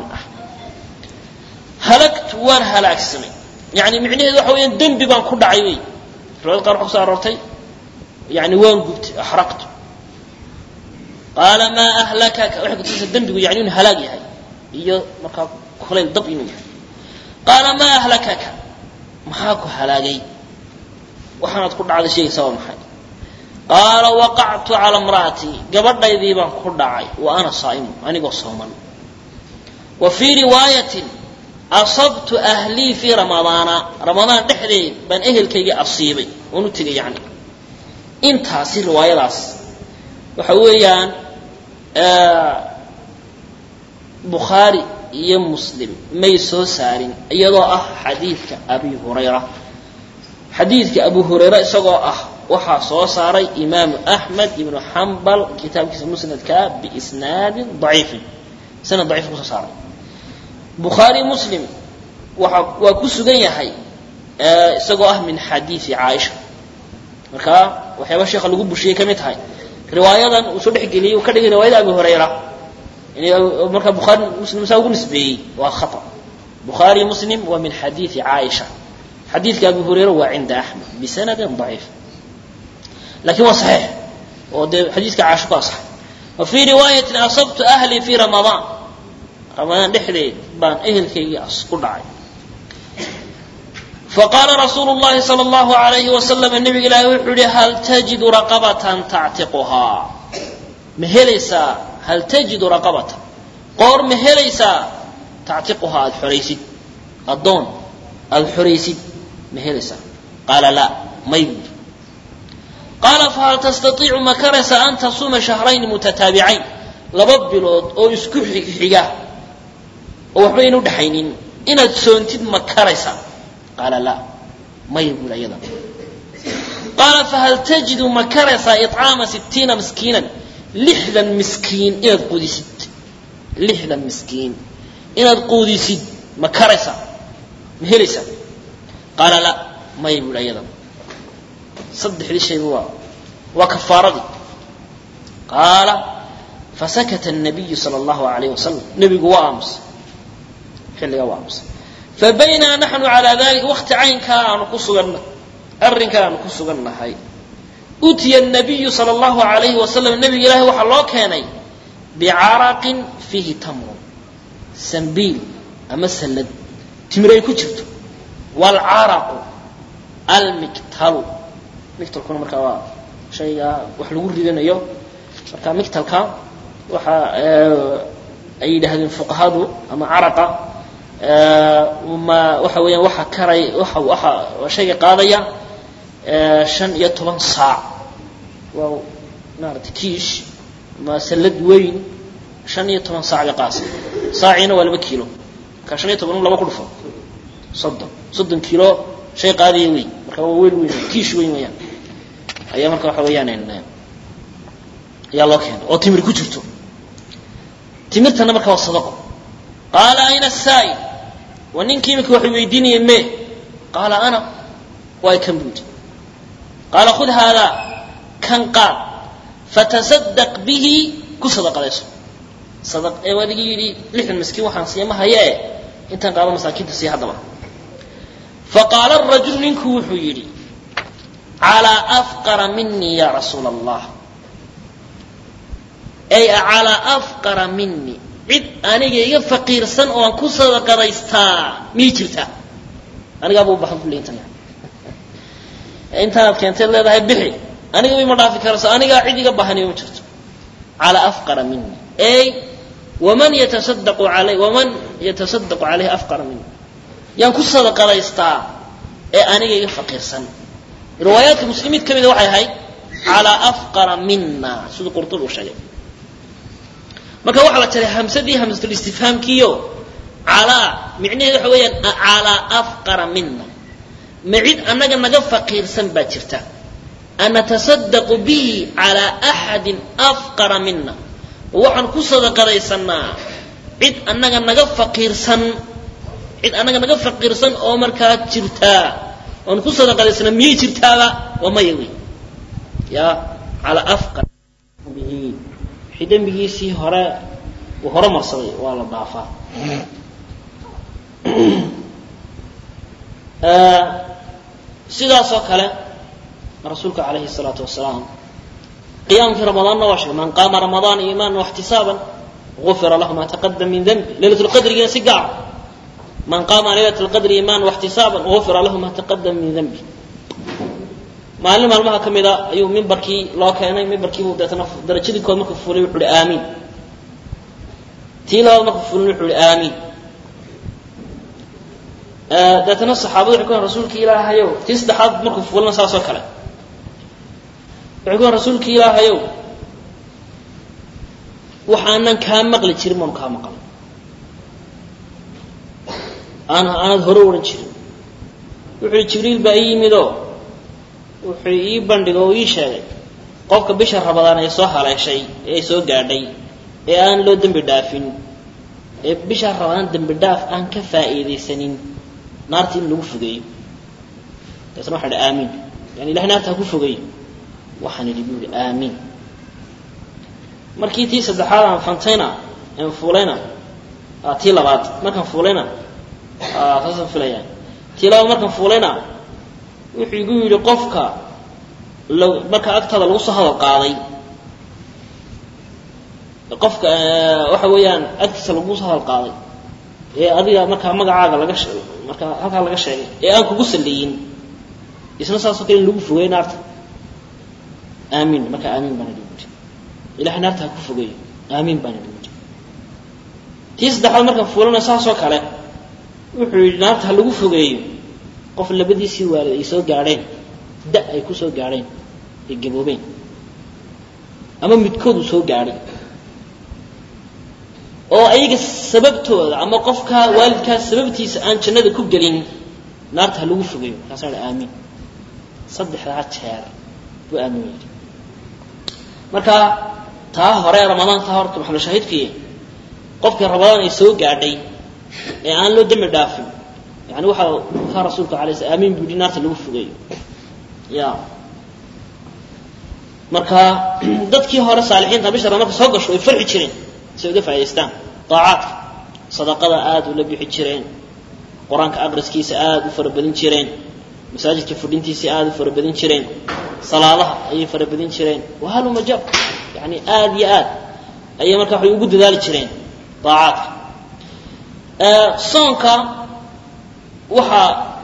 [SPEAKER 1] هلكت وان هلاك سمي يعني معنيه waxa weeyaan dambi baan ku dhacay way rooyal qaar xusaan rartay yani waan gubtay ahraqtu qala ma ahlakaka waxa ku dambigu yani in halaag yahay iyo marka kulay dab inuu yahay qala ma ahlakaka maxaa ku halaagay waxaad ku dhacday shay sabab maxay qala waqa'tu ala imraati gabadhaydii baan ku dhacay wa ana saa'im anigoo sooman wa fi riwaayatin أصبت أهلي في رمضان رمضان دحدي بان أهلكيغي أصيبي ونو تيغي يعني انتا سي روايadaas waxa weeyaan ee Bukhari iyo Muslim may soo saarin iyadoo ah xadiidka Abi Hurayra xadiidka Abu Hurayra isagoo ah waxa soo saaray Imam Ahmad ibn Hanbal kitabkiisa Musnadka bi isnaad dhaif sanad dhaif ku soo saaray بخاري مسلم وكسغن yahay ee isagoo ah min hadith Aisha marka waxyaaba sheekha lagu bushiyay kamid tahay riwaayadan uu soo dhixgeliyay ka dhigay riwaayada Abu Hurayra in marka Bukhari Muslim saa ugu nisbeeyay waa khata Bukhari Muslim wa min hadith Aisha hadith Abu Hurayra wa inda Ahmad bi sanad dhaif لكن هو صحيح وده حديث Aisha صح وفي روايه اصبت اهلي في رمضان رمضان دحدي بان اهلكي اسكو دحاي فقال رسول الله صلى الله عليه وسلم النبي الله وحده هل تجد رقبة تعتقها مهليسا هل تجد رقبة قور مهليسا تعتقها الحريسي الضون الحريسي مهليسا قال لا ما يجد قال فهل تستطيع مكرس أن تصوم شهرين متتابعين لببلود أو يسكو حقا وحبين ودحينين إن تسونتد مكرسا قال لا ما يقول أيضا قال فهل تجد مكرسا إطعام ستين مسكينا لحدا مسكين إن القودي ست لحدا مسكين إن القودي ست مكرسا مهرسا قال لا ما يقول أيضا صدح لي الشيء هو وكفارتي قال فسكت النبي صلى الله عليه وسلم نبي قوامس خلي قوامس فبينا نحن على ذلك وقت عين كان قصغنا أرن كان قصغنا هاي أتي النبي صلى الله عليه وسلم النبي إلهي وحلو كاني بعرق فيه تمر سنبيل أما سلد تمرين كتبت والعرق المكتل مكتل كنا مركوا شيء وحلو ردنا يو مركا مكتل كان وحا أي ده الفقهاء أما عرقه وما waxa weeyaan waxa karay waxa waxa shay qaadaya shan iyo toban saac waa naarta kiish ma salad weyn shan iyo toban saac qaas saacina waa laba kiilo ka shan iyo toban laba ku dhufo soddon soddon kiilo shay qaadaya weyn marka waa weyn weyn kiish weyn weeyaan ayaa marka waxa weeyaan in yaa loo keenay oo timir ku jirto timirtana marka waa sadaqo قال أين السائل وننكي مك وحي ويديني يمي قال أنا واي كمبود قال خذ هذا كان قال فتصدق به كصدق ليس صدق اي ودي يري لحن مسكين وحان سيما هيا انت قال مساكين تسي حدما فقال الرجل منك وحي يري على أفقر مني يا رسول الله أي على أفقر مني cid aniga iga faqiirsan oo aan ku sadaqadaystaa mi jirta aniga buu baxan ku leeyahay inta aad keentay leedahay bixi aniga way ma dhaafi karaysaa aniga cid iga baxan ma jirto ala afqara minni ay waman yatasaddaqu alayhi waman yatasaddaqu alayhi afqara minni yaan ku sadaqadaystaa ee aniga iga faqiirsan riwaayaadka muslimiin kamida waxay ahayd ala afqara minna sida qurtubi uu sheegay marka waxa la tiray hamsadii hamsatul istifhaamkiyo ala micnaheedu waxa weeyaan ala afqara minna ma'id annaga naga faqiirsan baa jirta ana tasaddaqu bi ala ahadin afqara minna waxaan ku sadaqadaysanaa cid annaga naga faqiirsan cid annaga naga faqiirsan oo markaa jirta on ku sadaqadaysana miyay jirtaaba wama yawi ya ala afqar bihi xidan bigiisi hore oo hore marsaday waa la dhaafaa ee sidaas oo kale rasuulka kaleey salaatu wasalaam qiyaamka ramadaan waa shay man qaama ramadaan iimaan wa ihtisaaban ghufira lahu ma taqaddama min dhanbi laylatul qadri sigaa من قام ليلة القدر إيمان واحتسابا غفر له ما تقدم من ذنبه معلم المها كمدا أيوم من بركي لا كان من بركي ودتنا درجة دي كون مكفولي وحول آمين تيلا مكفولي وحول آمين آه دتنا الصحابة يقولون رسولك إله هيو تستحض مكفولنا ساسو كلا يقولون رسولك إله هيو وحانا كان مقل تشيرمون كان مقل أنا أنا ضروري نشيل وحي جبريل بأيمدو وحي يبندقو يشاي قفك بشر رمضان يصح على شيء يسوق قاعدي أنا لو دم بدافين بشر رمضان دم بداف أن كفائدة سنين نارتي من وفقي تسمح لي آمين يعني لحنا تكفقي وحن اللي بيقول آمين مركيتي سدحالا فانتينا انفولينا أتي لغات ما كان فولينا آه خاصة فلان تلاو مركب فولنا ويقول قفك لو مركب أكتر الوصة هذا القاضي قفك آه وحويان أكتر الوصة هذا القاضي إيه أدي مركب مقعد لقش مركب هذا لقش إيه أنكو قص الليين يسمى صار سكين لوف وين عرت آمين مركب آمين بنا ديوت إلى حنارتها كفوجي آمين بنا ديوت تيس دخل مركب فولنا صار سوك عليه wuxuu naarta lagu fogeeyo qof labadiisii waalid ay soo gaareen da ay ku soo gaareen ee gaboobeen ama midkood soo gaaray oo ayaga sababtooda ama qofka waalidka sababtiisa aan jannada ku galin naarta lagu fogeeyo taasoo aamin saddexda jeer buu aamin marka taa hore ramadaan taa horta maxaa shaahidkii qofka ramadaan ay soo gaadhay ee aan loo dami dhaafin yani waxa ka rasuulka kaleey aamin buu dinaarta lagu fogeeyo ya marka dadkii hore saalixiinta bishara marka soo gasho ay farxi jireen si uga faa'iideystaan taa'aadka sadaqada aad u la bixi jireen quraanka aqriskiisa aad u farabadin jireen masaajidka fudintiisa aad u farabadin jireen salaadaha ay farabadin jireen wahalu majab yani aad ya aad ay marka waxay ugu dadaali jireen taa'aadka ee soonka waxa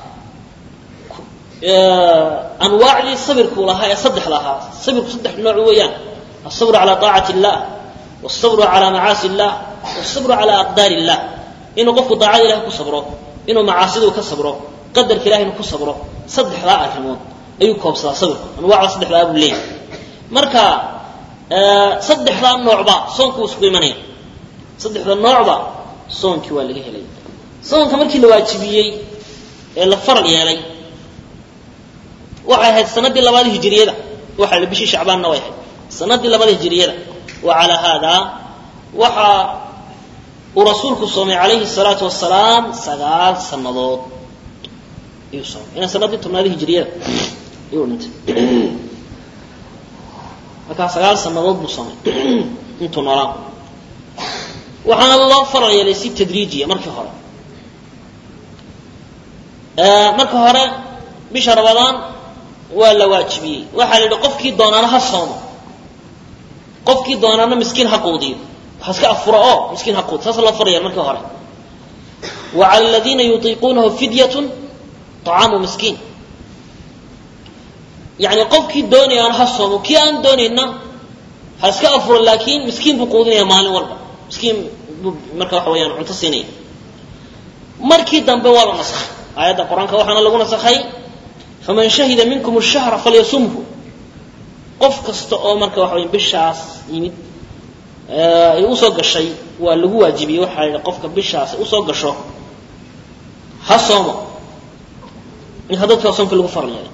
[SPEAKER 1] أنواع لي صبر كلها يصدح لها صبر صدح نوع ويان الصبر على طاعة الله والصبر على معاصي الله والصبر على أقدار الله إنه قف طاعة الله كصبره إنه معاصيه كصبره قدر كلاه إنه كصبره صدح لا أفهمون أيكم صلا صبر أنواع صدح لا أبو الليل مركا أه صدح لا النوع با صونك وسقي منين صدح لا النوع با صونك واللي جه لي صونك مركي الواجبية اللي فرق يالي waxay ahayd sanadii labaad hijriyada waxa la bishii shacbaan way ahayd sanadii labaad hijriyada وعلى هذا waxa uu rasuulku soomay calayhi salaatu wassalaam sagaal sanadood iyo soom ina sanadii tobnaad hijriyada iyo dhintay marka sagaal sanadood buu soomay intuu noolaa waxaan loo farayay si tadriijiya markii hore ee markii hore bisha ramadaan ولا واجبي وحال قفكي دونانا ها صومو قفكي دونانا مسكين حقودي حسك افراء مسكين حقود ساس الله فريا marka hore وعلى الذين يطيقونه فدية طعام مسكين يعني قفكي دوني انا ها صومو كي ان دونينا حسك افر لكن مسكين بقودين مال walba مسكين marka wax weeyaan cunto siinay markii dambe waa la nasakhay aayadda quraanka waxaana lagu nasakhay faman shahida minkum ash-shahra falyasumhu qof kasta oo marka waxa weyn bishaas yimid ee uu soo gashay waa lagu waajibiyay waxa qofka bishaas uu soo gasho ha soomo in hadadka soonka lagu farliyay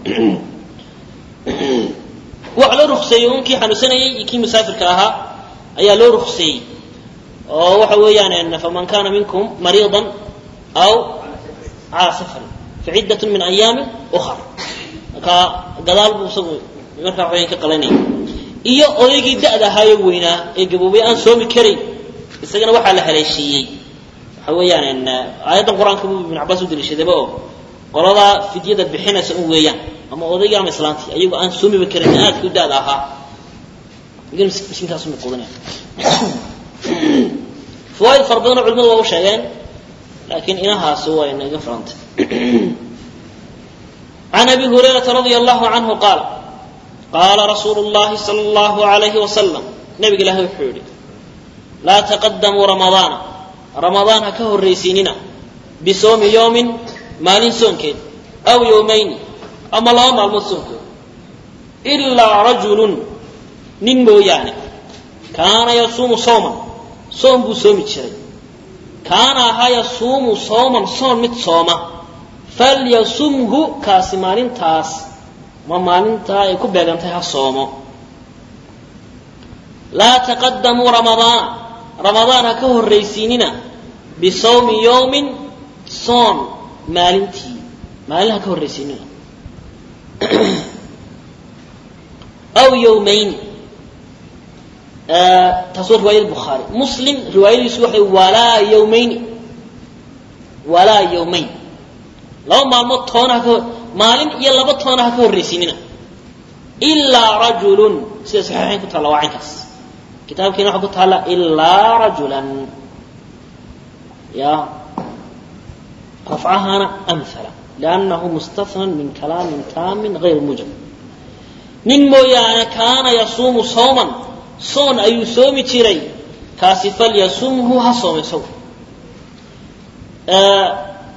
[SPEAKER 1] waxa la ruqsay unkii xanuunsanayay kii musaafirka ahaa ayaa loo ruqsay oo waxa weeyaan faman kana minkum mariidan aw aasifan fi'iddatun min ayyam ukhra ka gadaal buu soo marka waxay ka qalanay iyo odaygii da'da ahaa weynaa ee gaboobay aan soomi karin isagana waxa la haleeshiyay waxa weeyaan aayadan quraanka ibn Abbas u dirishadeeba oo qolada fidyada bixinaysa uu weeyaan ama odayga ama islaantii ayagu aan soomi karin aad ku da'da ahaa igin miskiinkaas u qodanay فوائد فرضنا علماء وشيئين لكن إنها سوى إنها قفرنت عن أبي هريرة رضي الله عنه قال قال رسول الله صلى الله عليه وسلم نبي له الحوري لا تقدموا رمضان رمضان كهو الرئيسيننا بصوم يوم مال سنك أو يومين أما الله مال مسنك إلا رجل ننبو يعني كان يصوم صوما صوم بو صوم جري كان ها يصوم صوما صوم مت صوما فليصومه كاسمالين تاس ما مالنتا ay ku beegantahay ha soomo la taqaddamu ramadan ramadan ka horreysiinina bi sawmi yawmin soom maalintii maalinha ka horreysiinina aw yawmayn تصور رواية البخاري مسلم رواية يسوح ولا يومين ولا يومين لو ما مطونها مالين يلا بطونها كوريسيننا إلا رجل سيصحيحين كنت الله وعنكس كتاب كنا حكوت هلا إلا رجلا يا رفعها أنا أمثلة لأنه مستثنى من كلام تام غير موجب ننمو يعني كان يصوم صوما صون أي صوم تري كاسف يصومه هصوم صوم آه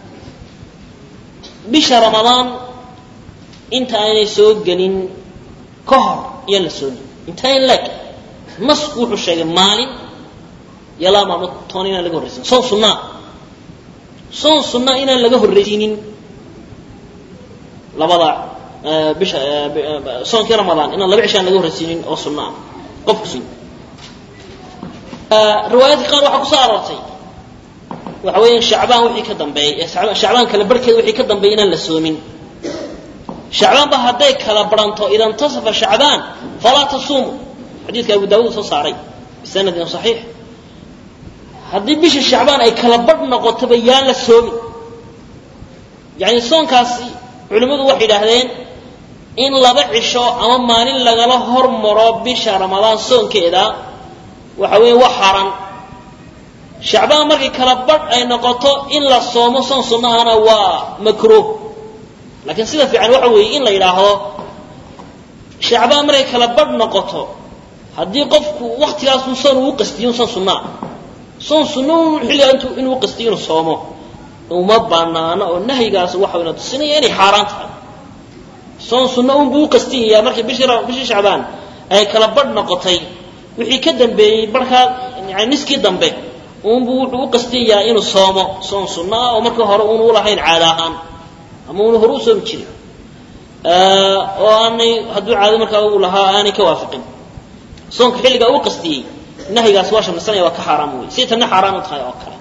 [SPEAKER 1] بش رمضان انت أنا سوق قلين كهر يلا سون انت لك مسكوح الشيء مالي يلا ما مطونين لقوا الرسين صون صنع صون صنع إنا لقوا الرسين لبضع آه بش آه صون كي رمضان إنا لبعشان لقوا الرسين أو صنع قفصين آه روايات قال وحق صارتي وحوين شعبان وحي كدنبي شعبان كلا بركه وحي كدنبي إنا لسومين شعبان بهديك كلا برانتو إذا انتصف شعبان فلا تصوموا حديث أبو داود صاري بسند صحيح هدي بيش الشعبان أي كلا برنا قطبيان لسومين يعني صون كاسي علماء وحي لهذين in laba cisho ama maalin lagala hormaro bisha ramadaan soonkeeda waxa weey wax xaran shacbaan markii kala badh ay noqoto in la soomo soon sunnahana waa makruh laakiin sida fiican waxa weey in la yiraahdo shacbaan markay kala badh noqoto hadii qofku waqtigaas uu soon uu qastiyo soon sunnah soon sunnah xilli intuu inuu qastiyo soomo uma banaana oo nahyigaas waxa weey tusinaya inay xaraan tahay صون سنة بو قستية مركب بشر بشر شعبان أي كلا برد نقطي وحي كدم بي بركة يعني نسكي دم بي وبو بو قستية إنه صومه صون سنة ومركب هرون ولا حين علاهان أمون هروس مشري آه وأني هدو عاد مركب ولها أنا كوافقين صون كحيل جو قستية نهي جاسواش من السنة وكحرام وي سيت النه حرام وتخيل وكره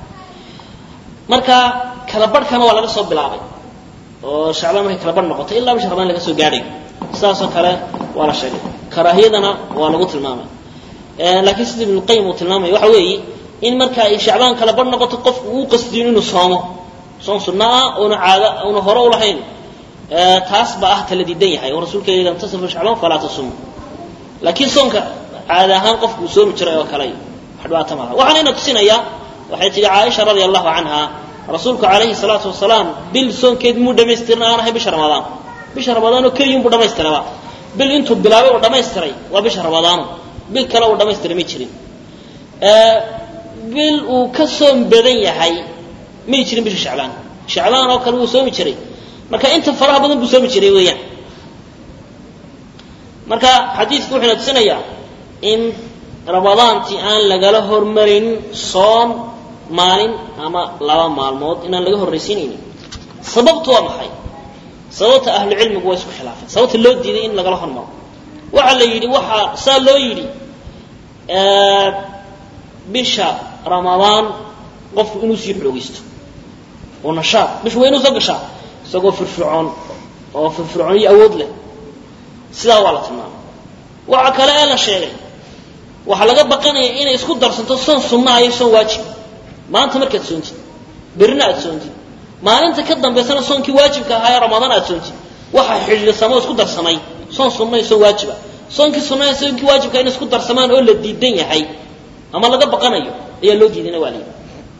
[SPEAKER 1] مركب كلا برد كانوا ولا بصوب بالعبي oo shacbaan markay kala bar noqoto ilaa bisha ramadaan laga soo gaaray saasoo kale waa la sheegay karaahiyadana waa lagu tilmaamay ee laakiin sida ibn qayyim uu tilmaamay waxa weeye in marka ay shacbaan kala bar noqoto qofku uu qasdiyo inuu soomo soon sunnah oo caada oo hore u lahayn ee taas baa ah tala diidan yahay oo rasuulkeena inta safar shacbaan fala tasum laakiin soonka caada ahaan qofku soomi jiray oo kale hadwaata ma waxaan ina tusinaya waxay tiri Aisha radhiyallahu anha رسولك عليه الصلاة والسلام بالسون كيد مو دمسترنا أنا هي بشهر رمضان بشهر رمضان وكيوم بدمسترنا بال أنتم بلاوي ودمستري وبشهر رمضان بالكلا ودمستر ميتشرين آه بال وكسم بدنيا هاي ma jirin bisha shacbaan shacbaan oo kale uu soomi jiray marka inta faraha badan buu soomi jiray weeyaan marka xadiisku wuxuu tusinayaa in ramadaanti aan lagala hormarin soon maalin ama laba maalmood inaan laga horreysiinaynin sababtu waa maxay sababta ahlu cilmigu way isku khilaafeen sababta loo diiday in lagala hormaro waxa la yidhi waxa saa loo yidhi bisha ramadaan qofku inuu sii xoogaysto oo nashaad bisha waa inuu soo gashaa isagoo firfircoon oo firfircoon iyo awood leh sidaa waa la tilmaamay waxa kale ee la sheegay waxa laga baqanaya inay isku darsanto soon sunna iyo soon waajib maanta markaad soontid birna aad soontid maalinta ka dambeysana soonkii waajibka ahaa ee ramadaan aad soontid waxa xillisamo isku darsamay soon sunna iyo soon waajiba soonkii sunna iyo soonkii waajibka in isku darsamaan oo la diidan yahay ama laga baqanayo ayaa loo diidayna waa leeyahay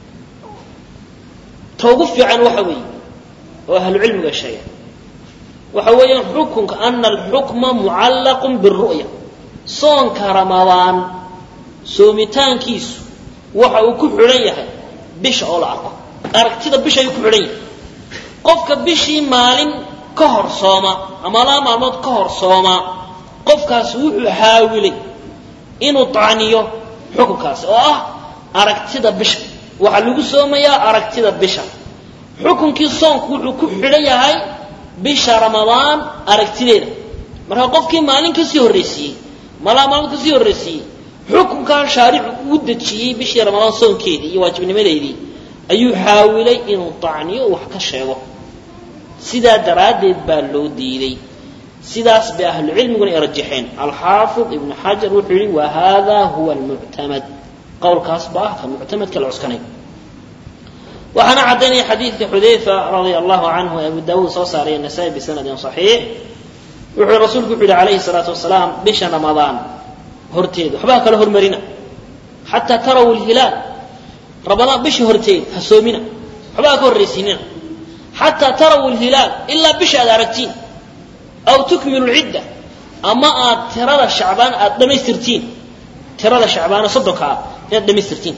[SPEAKER 1] tawgu fiican waxa weeye oo ahlu cilmiga sheegay waxa weeyaan xukunka anna al-hukma mu'allaqun bir-ru'ya soonka ramadaan soomitaankiisu waxa uu ku xiran yahay bisha oo la arko aragtida bisha ay ku xiran yahay qofka bishii maalin ka hor sooma ama laba maalmood ka hor sooma qofkaas wuxuu haawilay inuu taaniyo xukunkaas oo ah aragtida bisha waxa lagu soomayaa aragtida bisha xukunkii soonku wuxuu ku xiran yahay bisha ramadaan aragtideeda marka qofkii maalin ka sii horeysiyay mala maalin ka sii horeysiyay xukunka shaaricu uu dajiyay bishii ramadaan soonkeedii iyo waajibnimadeedii ayuu haawilay inuu taaniyo wax ka sheego sidaa daraadeed baa loo diiday sidaas bay ahlu cilmiguna rajaxeen al-haafid ibn hajar wuxuu yiri wa hada huwa al-mu'tamad qowlkaas baa ka mu'tamadka la cuskanay waxana cadeynay xadiidka xudayfa radiyallahu anhu abu daawud soo saaray an-nasa'i bi sanadin sahih wuxuu rasuulku yiri alayhi salatu wasalaam bisha ramadaan horteed waxba kala hormarina hatta taraw al-hilal ramadaan bisha horteed ha soomina waxba ka horreysiinina hatta taraw al-hilal illa bisha aragtiin aw tukmilu al-idda ama aad tirada shacbaan aad dhameystirtiin tirada shacbaan saddeqa aad dhameystirtiin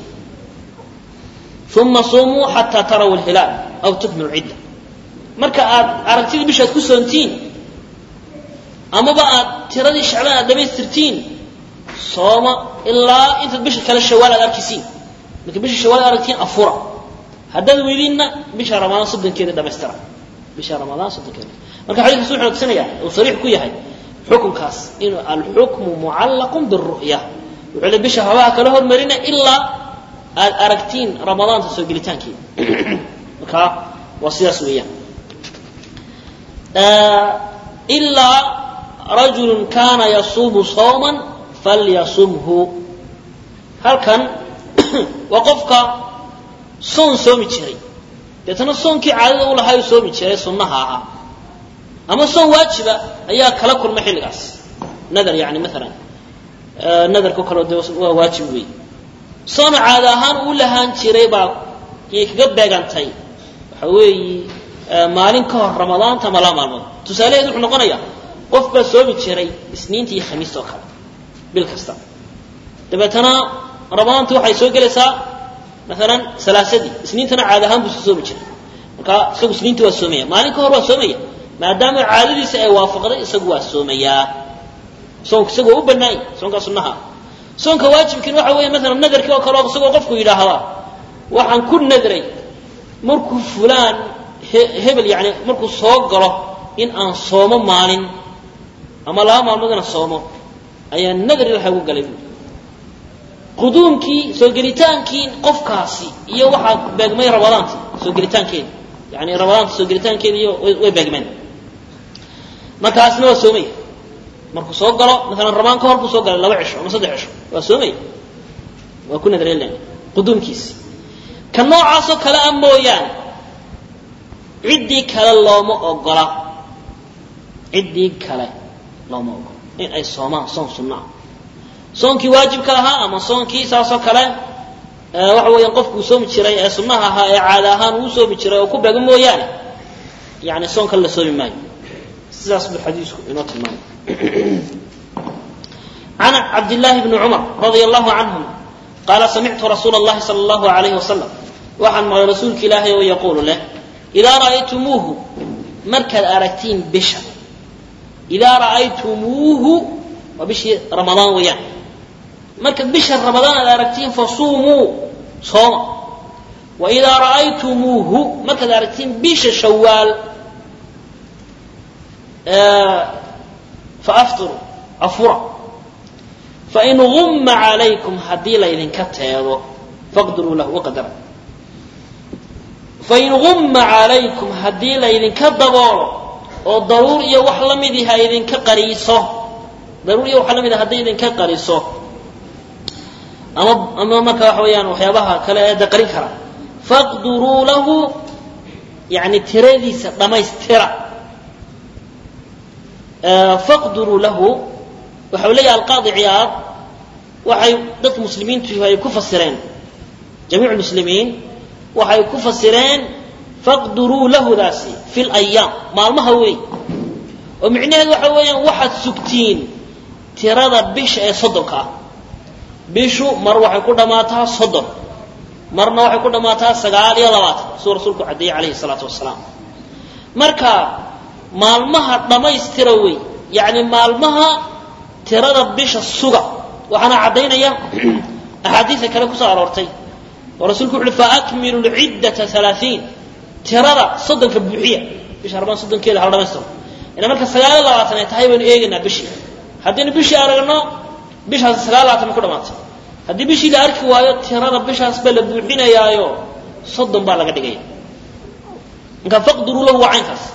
[SPEAKER 1] ثم صوموا حتى تروا الهلال أو تكملوا العدة marka aad aragtida bishaad ku soontiin ama ba aad tiradii shacbaan aad dhameystirtiin sooma ilaa inta bisha kala shawaal aad arkisiin marka bisha shawaal aragtiin afura hadda weydina bisha ramadaan saddekeeda dhameystira bisha ramadaan saddekeeda marka xadiisku wuxuu tusinayaa oo sariix ku yahay xukunkaas inuu al-hukmu mu'allaqun bir-ru'ya wuxuu bisha hawaa kala hormarina ilaa aad aragtiin ramadaanta soo gelitaankeeda marka wasiyaas weeyaan illa rajul kana yasumu sawman falyasumhu halkan waqafka soon soomi jiray dadana soonkii caadada u lahaay soomi jiray sunnaha ah ama soon waajiba ayaa kala kulma xilligaas nadar yaani mesela nadarku kala waa waajib weey soon caada ahaan uu lahaan jiray baa kaga beegantay waxa weeyi maalin ka hor ramadaanta ma la maalmood tusaaleedu wuxuu noqonayaa qof baa soomi jiray isniinta iyo khamiista oo kale bil kasta dabeetana ramadaanta waxay soo galaysaa mesela salaasadii isniintana caada ahaan buu soomi jiray marka isagu isniinta waa soomaya maalin ka hor waa soomaya maadaama caadadiisa ay waafaqday isagu waa soomaya soonku isagu u banaay soonka sunnaha soonka waajibkiina waxa weeye mesela nadarkii oo kale oo isagoo qofku yiraahdo waxaan ku nadray markuu fulaan hebel yaani markuu soo galo in aan soomo maalin ama laba maalmoodna soomo ayaa nadar ilaahay ugu galay quduumkii soo gelitaankii qofkaasi iyo waxa beegmay ramadaanti soo gelitaankeeda yaani ramadaanti soo gelitaankeeda iyo way beegmeen markaasna waa soomay markuu soo galo mesela ramadaan ka hor buu soo galay laba cisho ama saddex cisho waa soomay waa ku nadreeleen quduumkiisi ka noocaas oo kala amooyaan cidii kale looma ogola cidii kale looma ogola in ay soomaan soon sunna soonkii waajibka ahaa ama soonkii saasoo kale waxa weeyaan qofku soomi jiray ee sunnaha ahaa ee caada ahaan uu soomi jiray oo ku beega mooyaane yaani soonka la soomi maayo sidaas buu xadiisku inoo tilmaamay عن عبد الله بن عمر رضي الله عنهما قال سمعت رسول الله صلى الله عليه وسلم waxaan maqlay rasuulka ilaahay oo yaquulu leh idaa ra'aytumuuhu markaad aragtiin bisha idaa ra'aytumuuhu waa bishii ramadaan weeyaan markaad bisha ramadaan aad aragtiin fasuumuu sooma wa idaa ra'aytumuuhu markaad aragtiin bisha shawaal faaftiruu afura fain gumma calaykum haddii laydinka teedo faqdiruu lahu waqadara fain gumma calaykum haddii laydinka daboolo oo daruur iyo wax la mid iha idinka qariiso daruur iyo wax la mid ah hadday idinka qariso ama ama marka waxa weeyaan waxyaabaha kale ee daqrin kara faqdiruu lahu yani tiradiisa dhamaystira faqdiruu lahu waxa uu leeyahay alqaadi ciyaad waxay dadka muslimiintu ay ku fasireen jamiic muslimiin waxay ku fasireen faqdiruu lahu daasi fi اlayaam maalmaha weey oo micnaheedu waxa weeyaan waxaad sugtiin tirada bisha ee soddonka ah bishu mar waxay ku dhamaataa soddon marna waxay ku dhamaataa sagaal iyo labaatan suu rasuulku cadeeyey calayhi salaatu wasalaam marka maalmaha dhamaystira wey yani maalmaha tirada bisha suga waxaana caddaynaya axaadiida kale kusoo aroortay oo rasuulku wuxu uhi faakmilu lciddata halaaثiin tirada soddonka buuxiya bisha ramadaan soddonkeeda hala dhamaystiro ina marka sagaal iyo labaatan ay tahay baynu eegaynaa bishii haddaynu bishii aragno bishaas sagaal labaatan ma ku dhamaatay haddii bishii la arki waayo tirada bishaas baa la buuxinayaayo soddon baa laga dhigaya marka faqdiruu lahu waa caynkaas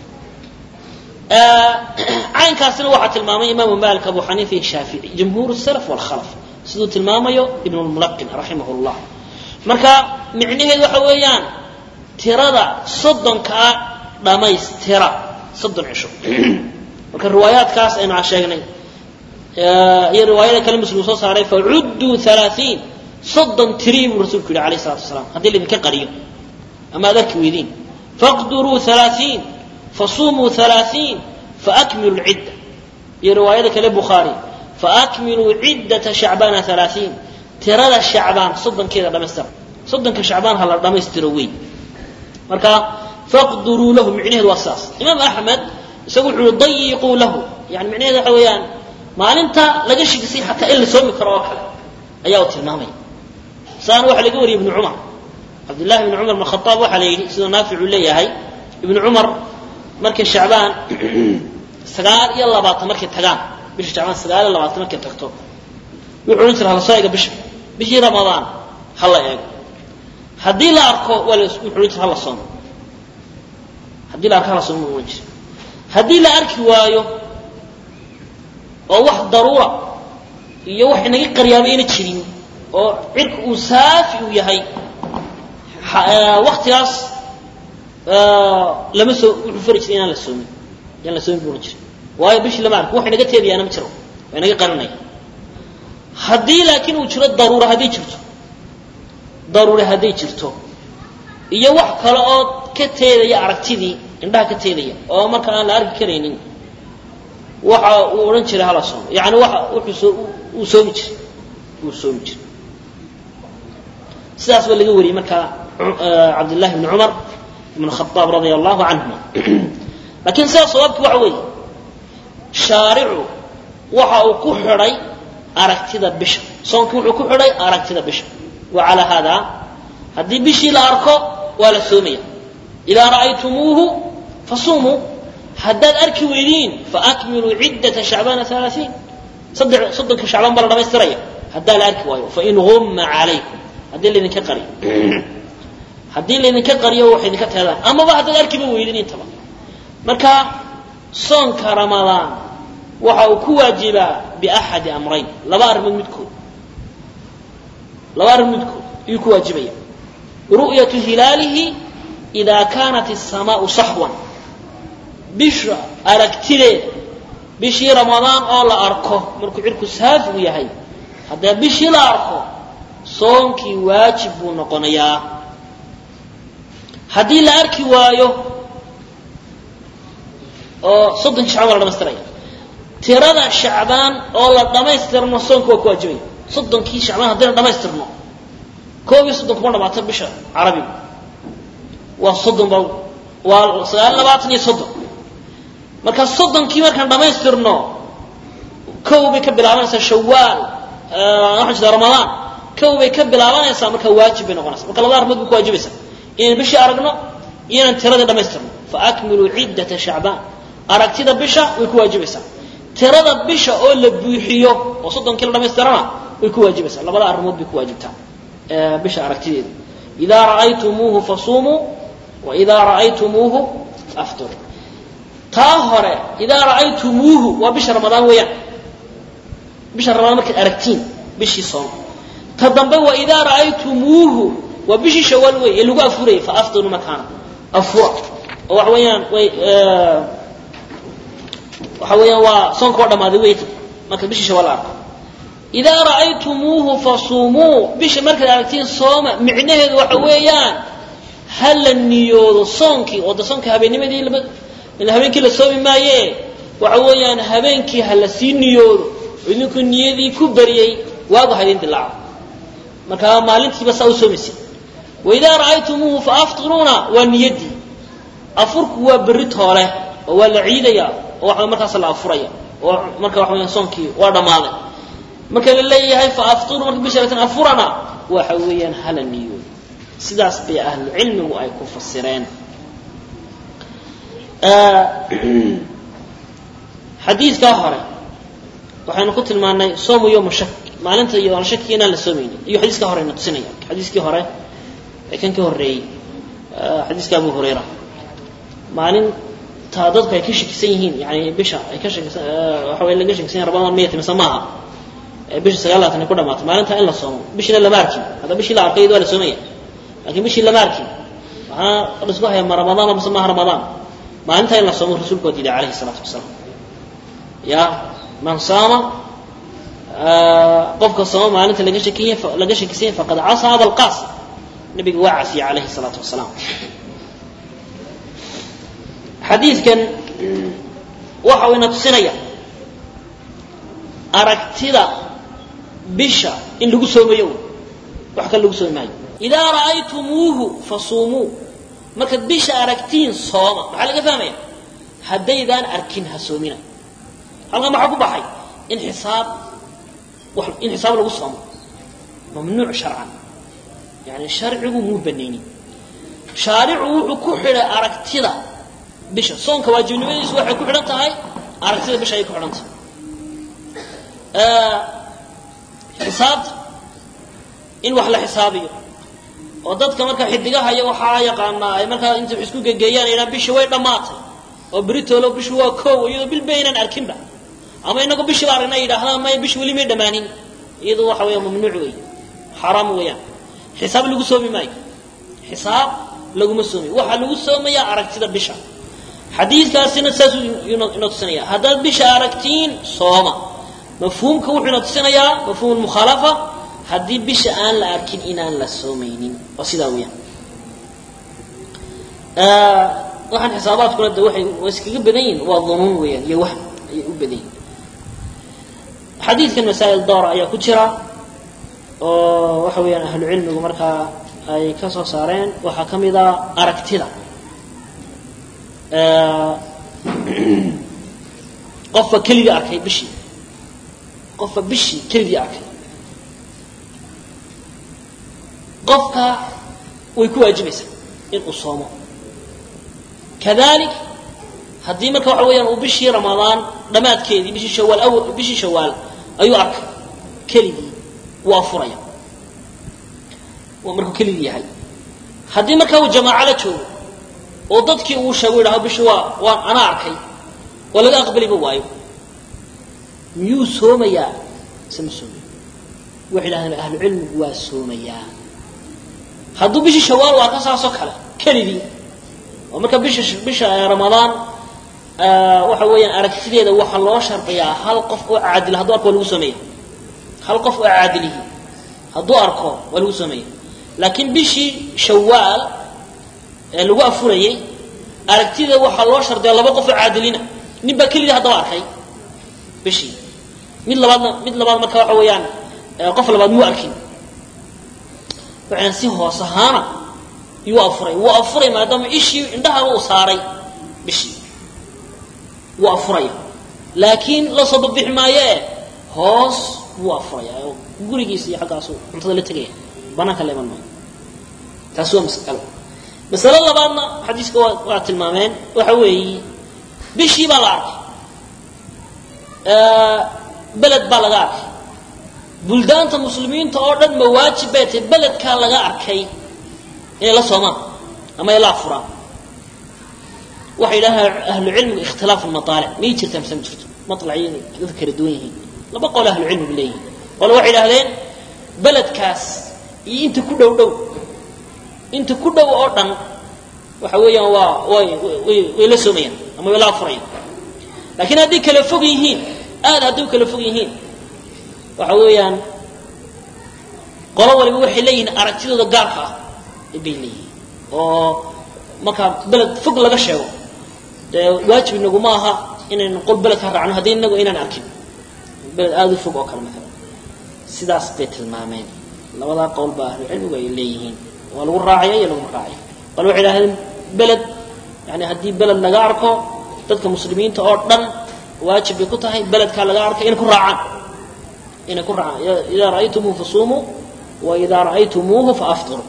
[SPEAKER 1] caynkaasina waxaa tilmaamay imaamu maalik abu xaniifa iyo shaafici jumhuur salaf walkhalaf siduu tilmaamayo ibn lmulaqin raximah llah marka micnaheedu waxa weeyaan tirada soddonkaa dhamaystira soddon cisho marka riwaayaadkaas aynu sheegnay iyo riwaayada kale muslim soo saaray facudduu halaaثiin soddon tirii buu rasuulku yidhi alayh salatu wasalaam haddii laydinka qariyo ama ad arki weydiin faqdiruu halaaثiin fasumuu halaaثiin faakmilu lcidda iyo riwaayada kale bukhaari faakmiluu ciddata shacbaana halaaثiin tirada shacbaan soddonkeeda dhamaystira soddonka shacbaan ha la dhamaystiro wey marka faqdiruu lahu micnaheedu waa saas imaam axmed isagu wuxuu yihi dayiquu lahu yani micnaheedu waxa weeyaan maalinta laga shigisay xataa in la soomi karo oo kale ayaa u tilmaamaya saana waxaa laga wariyay ibnu cumar cabdillahi ibnu cumar ibn khaaab waxaa la yidhi siduu naaficu leeyahay ibnu cumar markay shacbaan sagaal iyo labaatan markay tagaan bisha shacbaan sagaal iyo labaatan markay tagto wuxuu odhan jira hala soo eega bisha bishii ramadaan ha la eego haddii la arko waa la wuxuu odhan jira hala soomo haddii la arko hala soomo odhan jira haddii la arki waayo oo wax daruura iyo wax inaga qaryaaba ayna jirin oo cirka uu saafi uu yahay waktigaas lama soo wuxuu fari jiray inaan la soomin yaan la soomin buu ohan jiray waayo bishii lama arko wax inaga teedayaana ma jiro waa inaga qarinaya haddii laakiin uu jiro daruura hadday jirto daruura hadday jirto iyo wax kale oo ka teedaya aragtidii indhaha ka teedaya oo marka aan la arki karaynin waxa uu odhan jiray hala soomo yani waxa wuxuu uu soomi jiray uu soomi jiray sidaas baa laga wariyey marka cabdillahi ibni cumar ibn khaaab radia allahu canhuma laakiin sidaas sawaabki waxa weeye shaaricu waxa uu ku xidhay aragtida bisha soonkii wuxuu ku xidhay aragtida bisha wa calaa haadaa haddii bishii la arko waa la soomaya idaa ra'aytumuuhu fasumuu haddaad arki weydiin faakmiluu ciddata shacbaana halaaثiin saddex soddonka shacbaan baa la dhamaystiraya haddaa la arki waayo fain gumma calaykum haddii laydinka qariyo haddii laydinka qariyo waxay idinka teedaan amaba haddaad arkiba weydin intaba marka soonka ramadaan waxa uu ku waajibaa biaxadi amrayn laba arrimood midkood laba arrimood midkood ayuu ku waajibaya ru'yatu hilaalihi idaa kaanat الsamaau saxwan bisha aragtideeda bishii ramadaan oo la arko markuu cirku saafi u yahay haddaa bishii la arko soonkii waajib buu noqonayaa haddii la arki waayo oo soddonkii shacbaan waa la dhamaystiraya tirada shacbaan oo la dhamaystirno soonka waa ku waajibaya soddonkii shacbaan haddayna dhamaystirno كوب يصدق مرة بعد بشر عربي والصدق بو وسؤال لبعضني صدق مركز صدق كي مركز ما يسترنا كوب يكبل على ناس شوال نحن آه رمضان كوب يكبل على ناس مركز واجب بينه مركز الله رحمه بك واجب يسا إن بشي أرقنا ين ترى ده ما يسترنا فأكملوا عدة شعبان أرقتي ده بشا ويكون واجب يسا ترى ده بشا أول بيحيو وصدق كلا ده ما يسترنا ويكون واجب يسا الله رحمه بك واجب تام آه بشا أرقتي إذا رأيتموه فصوموا وإذا رأيتموه فأفطروا طاهر إذا رأيتموه وبشر رمضان ويا بشر رمضان ممكن أركتين بشي صوم تضمبوا وإذا رأيتموه وبشي شوال ويا اللي قال فري فأفطروا مكانه أفوا وحويان وي أه وحويان وصون كوردا ما ذويت ممكن بشي شوال أرك إذا رأيتموه فصوموا بشي ممكن أركتين صوم معناه وحويان هل النيود صونكي وده صونك هبيني مدي لب إن هبينك لصوم ما يه وعويان هبينك هل سينيود إنكم نيدي كبريء واضح هذين دلعة مكان مالنتي بس أو سومسي وإذا رأيتموه فأفطرونا والنيدي أفرك وبرت هله والعيد يا وعلى مركز صلاة أفريا ومركز وحويان صونكي وارد ماله مركز اللي هاي فأفطروا مركز بشرة أفرنا وحويان هل النيود sidaas bay ahlu cilmigu ay ku fasireen ee xadiiska hore waxaanu ku tilmaanay soomo yom shak maalinta iyo aan shakina la soomeeyay iyo xadiiska hore na tusinaya xadiiskii hore ee kan ka horeeyay xadiiska Abu Hurayra maalin ta dadku ay ka shakisan yihiin yani bisha ay ka shakisan waxa way laga shakisan Ramadaan miyay timaasamaha bisha sagaalaad ku dhamaatay maalinta in la soomo bishina la markii hada bishii la arkay waa la soomeeyay لكن مش إلا ماركي ها رزقها يا رمضان ما بسمها رمضان ما أنت إلا صوم الرسول قد عليه الصلاة والسلام يا من صام قفك الصوم ما أنت لقيش كيف لقيش كيف فقد عصى هذا القاص النبي وعسي عليه الصلاة والسلام حديث كان وحوينا تسنية أركتلا بشا إن لقوا صوم يوم وحكى لقوا صوم يوم إذا رأيتموه فصوموا ما كتبش أركتين صوما محل فهمين هديدان أركينها صومنا هلغا ما حكو بحي انحساب وحل انحساب له صوم ممنوع شرعا يعني الشرع مو بنيني شارعه كحل أركتلا بش صوم كواجب نبي سوى كحل تهاي أركتلا بش أي كحل آه حساب إن وحل حسابي oo dadka marka xidigaha iyo waxa yaqaana ay marka inta isku geeyaan ina bisha way dhamaatay oo britolo bishu waa koow iyadoo bil beenan arkinba ama inagu bishi waarina yiraahdaan ma bish wali ma dhamaanin iyadoo waxa weeye mamnuuc weey haram weeyaan xisaab lagu soomi maayo xisaab lagu ma soomi waxa lagu soomayaa aragtida bisha xadiiskaasina saas inoo tusinaya hadda bisha aragtiin sooma mafhuumka wuxuu inoo tusinayaa mafhuum mukhalafa haddii bisha aan la arkin inaan la soomeynin oo sidaa weeyaan ee waxaan xisaabaad kula da waxay iskaga badan yihiin waa dhunuun weeyaan iyo wax ay u badan yihiin xadiidkan masaa'il door ayaa ku jira oo waxa weeyaan ahlu cilmigu markaa ay ka soo saareen waxa kamid ah aragtida ee qofka kaliya arkay bishi qofka bishi kaliya arkay qofka way ku waajibaysaa in uu soomo kadalik hadii marka waxa weeyaan uu bishii ramadaan dhamaadkeedii bishii shawaal aw bishii shawaal ayuu arkay keligii waa furaya waa markuu keligii yahay hadii marka uu jamaaca la joogo oo dadkii uu sheegay dhaho bishii waa waan ana arkay wala laga aqbaliba waayo miyuu soomayaa samsoomi waxa ilaahay ahlu cilmi waa soomayaa hadduu bishii shawaal waa ka saaso kale keligii oo marka bisha bisha ramadaan waxa weeyaan aragtideeda waxa loo sharbiyaa hal qof oo caadil hadduu arko lagu sameeyo hal qof oo caadilihi hadduu arko waa lagu sameeyo laakiin bishii shawaal ee lagu afurayay aragtida waxa loo shardiyaa laba qof oo caadilina ninba keligii haddaba arkay bishii mid labaad mid labaad marka waxa weeyaan qof labaad muu arkin waxaan si hoos ahaana yu afuray wa afuray maadaama ishii indhaha uu saaray bishii wa afuray laakiin la soo bixi maaye hoos wa afuray gurigiisa iyo xaqaasu cuntada la tagay banaanka leeman ma taas waa mas'alo mas'alo labaadna xadiiska waa tilmaameen waxa weeye bishii baa la arkay ee balad baa laga arkay buldaanta muslimiinta oo dhan ma waajib bay tahay baladka laga arkay ee la soomaa ama ila afura waxa ilaaha ahlu ilm ikhtilaaf al-matali' ma jirta ma jirto matlaciin dadka kala duwan yihiin laba qol ahlu ilm bilayhi wala waxa ilaahdeen baladkaas iyo inta ku dhow dhow inta ku dhow oo dhan waxa weeyaan waa way way la soomayaan ama ila afurayaan laakiin hadii kala fog yihiin aad hadii kala fog yihiin waxa weeyaan qolo waliba waxay leeyihiin aragtidooda gaarka ah ibili oo marka balad fog laga sheego de waajib inagu ma aha inaan qol balad ka raacno hadii inagu inaan arkin balad aad u fog oo kale marka sidaas bay tilmaameen labada qowl baa ahlu cilmiga ay leeyihiin waa lagu raacay iyo lagu raacay qol waxa ilaahay balad yani hadii balad laga arko dadka muslimiinta oo dhan waajib ku tahay baladka laga arkay in ku raacaan in ku raacaan ila ra'aytumuhu fasumu wa ila ra'aytumuhu fa'aftiru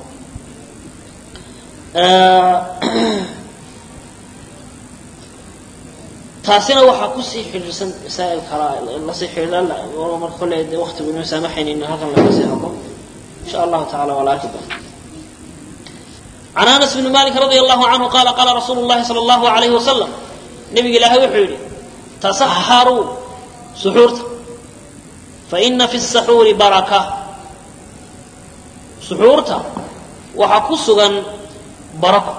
[SPEAKER 1] taasina waxa ku sii xiriirsan masaa'il kala la sii xiriirla oo mar kale waqtigu inuu saamaxaynin halkan laga sii hadlo insha Allah ta'ala wala akbar عن أنس بن مالك رضي الله عنه قال قال رسول الله صلى الله عليه وسلم نبي الله وحوري تصحروا سحورت فإن في السحور بركة سحورت وحكسغا بركة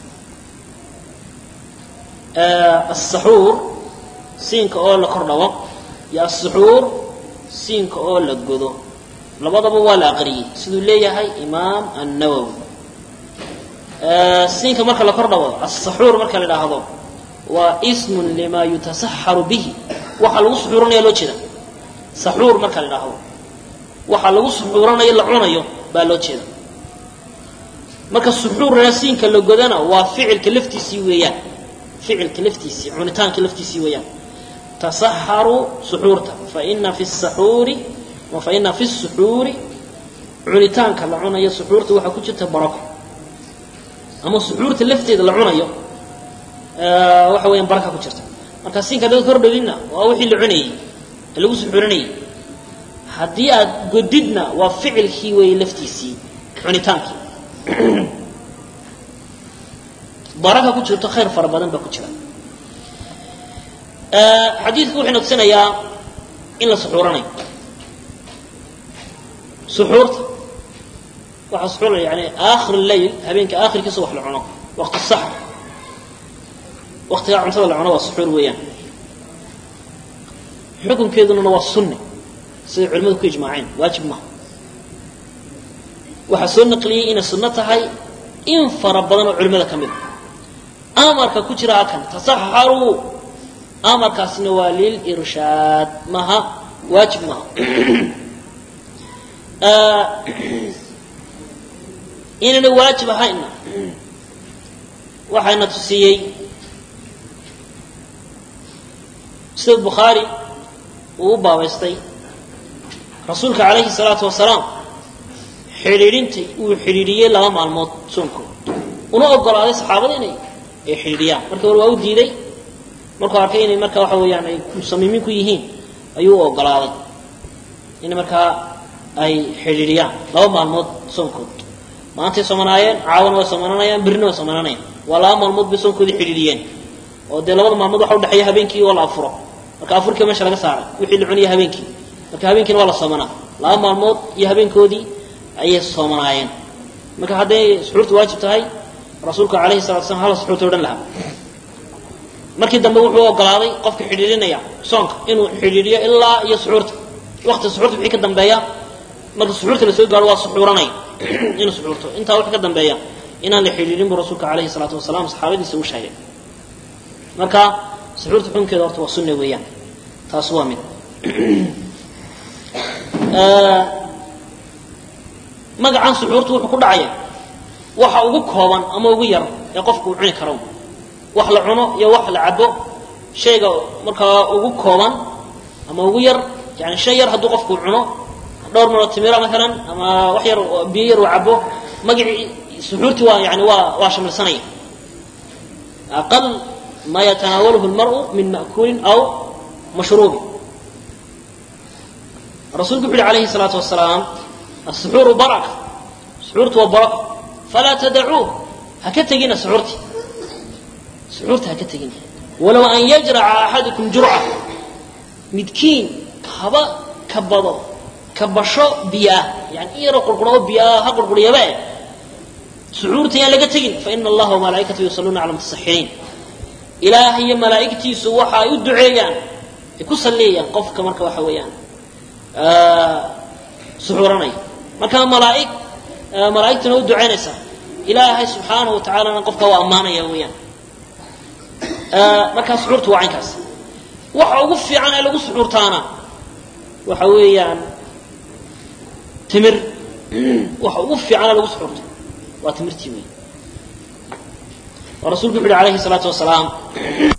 [SPEAKER 1] آه السحور سينك أول كرنوا يا السحور سينك أول الجذو لبضب ولا غري سيدو ليه هاي إمام النووي آه سينك مركل كرنوا السحور مركل هذا واسم لما يتسحر به وحلو سحورنا يلو جدا سحور مركل هذا وحلو سحورنا يلا عنايو بالو جدا marka suxuur raasiinka la godana waa ficilka laftiisi weeyaan ficilka laftiisi cunitaanka laftiisi weeyaan tasahharu suxuurta fa inna fi as-suhuri wa fa inna fi as-suhuri cunitaanka la cunayo suxuurta waxa ku jirta barako ama suxuurta lafteeda la cunayo ee waxa weeyaan baraka ku jirta marka siinka dad kordhina waa wixii la cunayay lagu suxuurinay hadii aad godidna waa ficilkii way laftiisi cunitaanka بركه كجرت خير فربدان با كجرا ا حديثku wuxuu noqonayaa in la suxuuranay suxuurta waxa suxuuray yani aakhir al-layl habeenka aakhirkiisa wax la cuno waqti saxr waqtiga cuntada la cuno waa suxuur weeyaan xukunkeeduna waa sunni si culimadu ku ijmaaceen waajib ma waxa soo naqliyay in sunna tahay in farabadan oo culimada kamid amarka ku jira halkan tasahharu amarkaasina waa lil irshad maha waajib ma ah inna waajib hayna waxayna tusiyay sahih bukhari uu baabaystay rasuulka kaleeyhi salaatu wasalaam xiriirintii uu xiriiriyay laba maalmood soonko una ogolaaday saxaabada inay ay xiriiriyaan marka waa uu diiday marka arkay inay marka waxa weeyaan ay samiimiin ku yihiin ayuu ogolaaday in marka ay xiriiriyaan laba maalmood soonko maanta soomanaayeen caawan waa soomanayaan birna waa soomanayaan wala maalmood bi soonkoodii xiriiriyeen oo de labada maalmood waxa u dhaxeeya habeenkii wala afuro marka afurka meesha laga saaray wixii la cuniyay habeenkii marka habeenkii waa la soomanaa laba maalmood iyo habeenkoodii ayay soomanayeen marka haday suxuurtu waajib tahay rasuulka kaleeyhi salaatu wasallam hal suxuurtu dhan laha markii dambe wuxuu ogolaaday qofka xiriirinaya soonka inuu xiriiriyo ilaa iyo suxuurta waqti suxuurta wixii ka dambeeya marka suxuurta la soo gaaro waa suxuuranay inuu suxuurto inta wixii ka dambeeya inaan la xiriirin rasuulka kaleeyhi salaatu wasallam saxaabadiisa uu sheegay marka suxuurta xunkeeda horta waa sunna weeyaan taas waa mid magacan suxuurtu wuxuu ku dhacaya waxa ugu kooban ama ugu yar ee qofku cuni karo wax la cuno iyo wax la cabo shayga marka ugu kooban ama ugu yar yani shay yar haduu qofku cuno dhowr mar timira مثلا ama wax yar biyo yar uu cabo magaci suxuurti waa yani waa waa shamilsanay aqal ma yatanawaluhu almar'u min ma'kul aw mashrub رسولك عليه الصلاة والسلام السحور بركة سحورت وبركة فلا تدعوه هكتجينا سحورتي سحورتي هكتجينا ولو أن يجرع أحدكم جرعة مدكين كهبا كبضو كبشو بياه يعني إيه رقرقرو بياه هقرقر يباه سحورتي يعني لقتجين فإن الله وملائكته يصلون على المتصحرين إلهي ملائكتي سوحا يدعيان يكسل لي قفك مركب وحويان سحورني marka malaa'ik malaa'iktu u duceynaysa ilaahay subhanahu wa ta'ala qofka waa amaanaya weeyaan marka suxuurtu waa inkaas waxa ugu fiican ee lagu suxuurtaana waxa weeyaan timir waxa ugu fiican ee lagu suxuurto waa timirtii weey rasuulku alayhi salatu wasalaam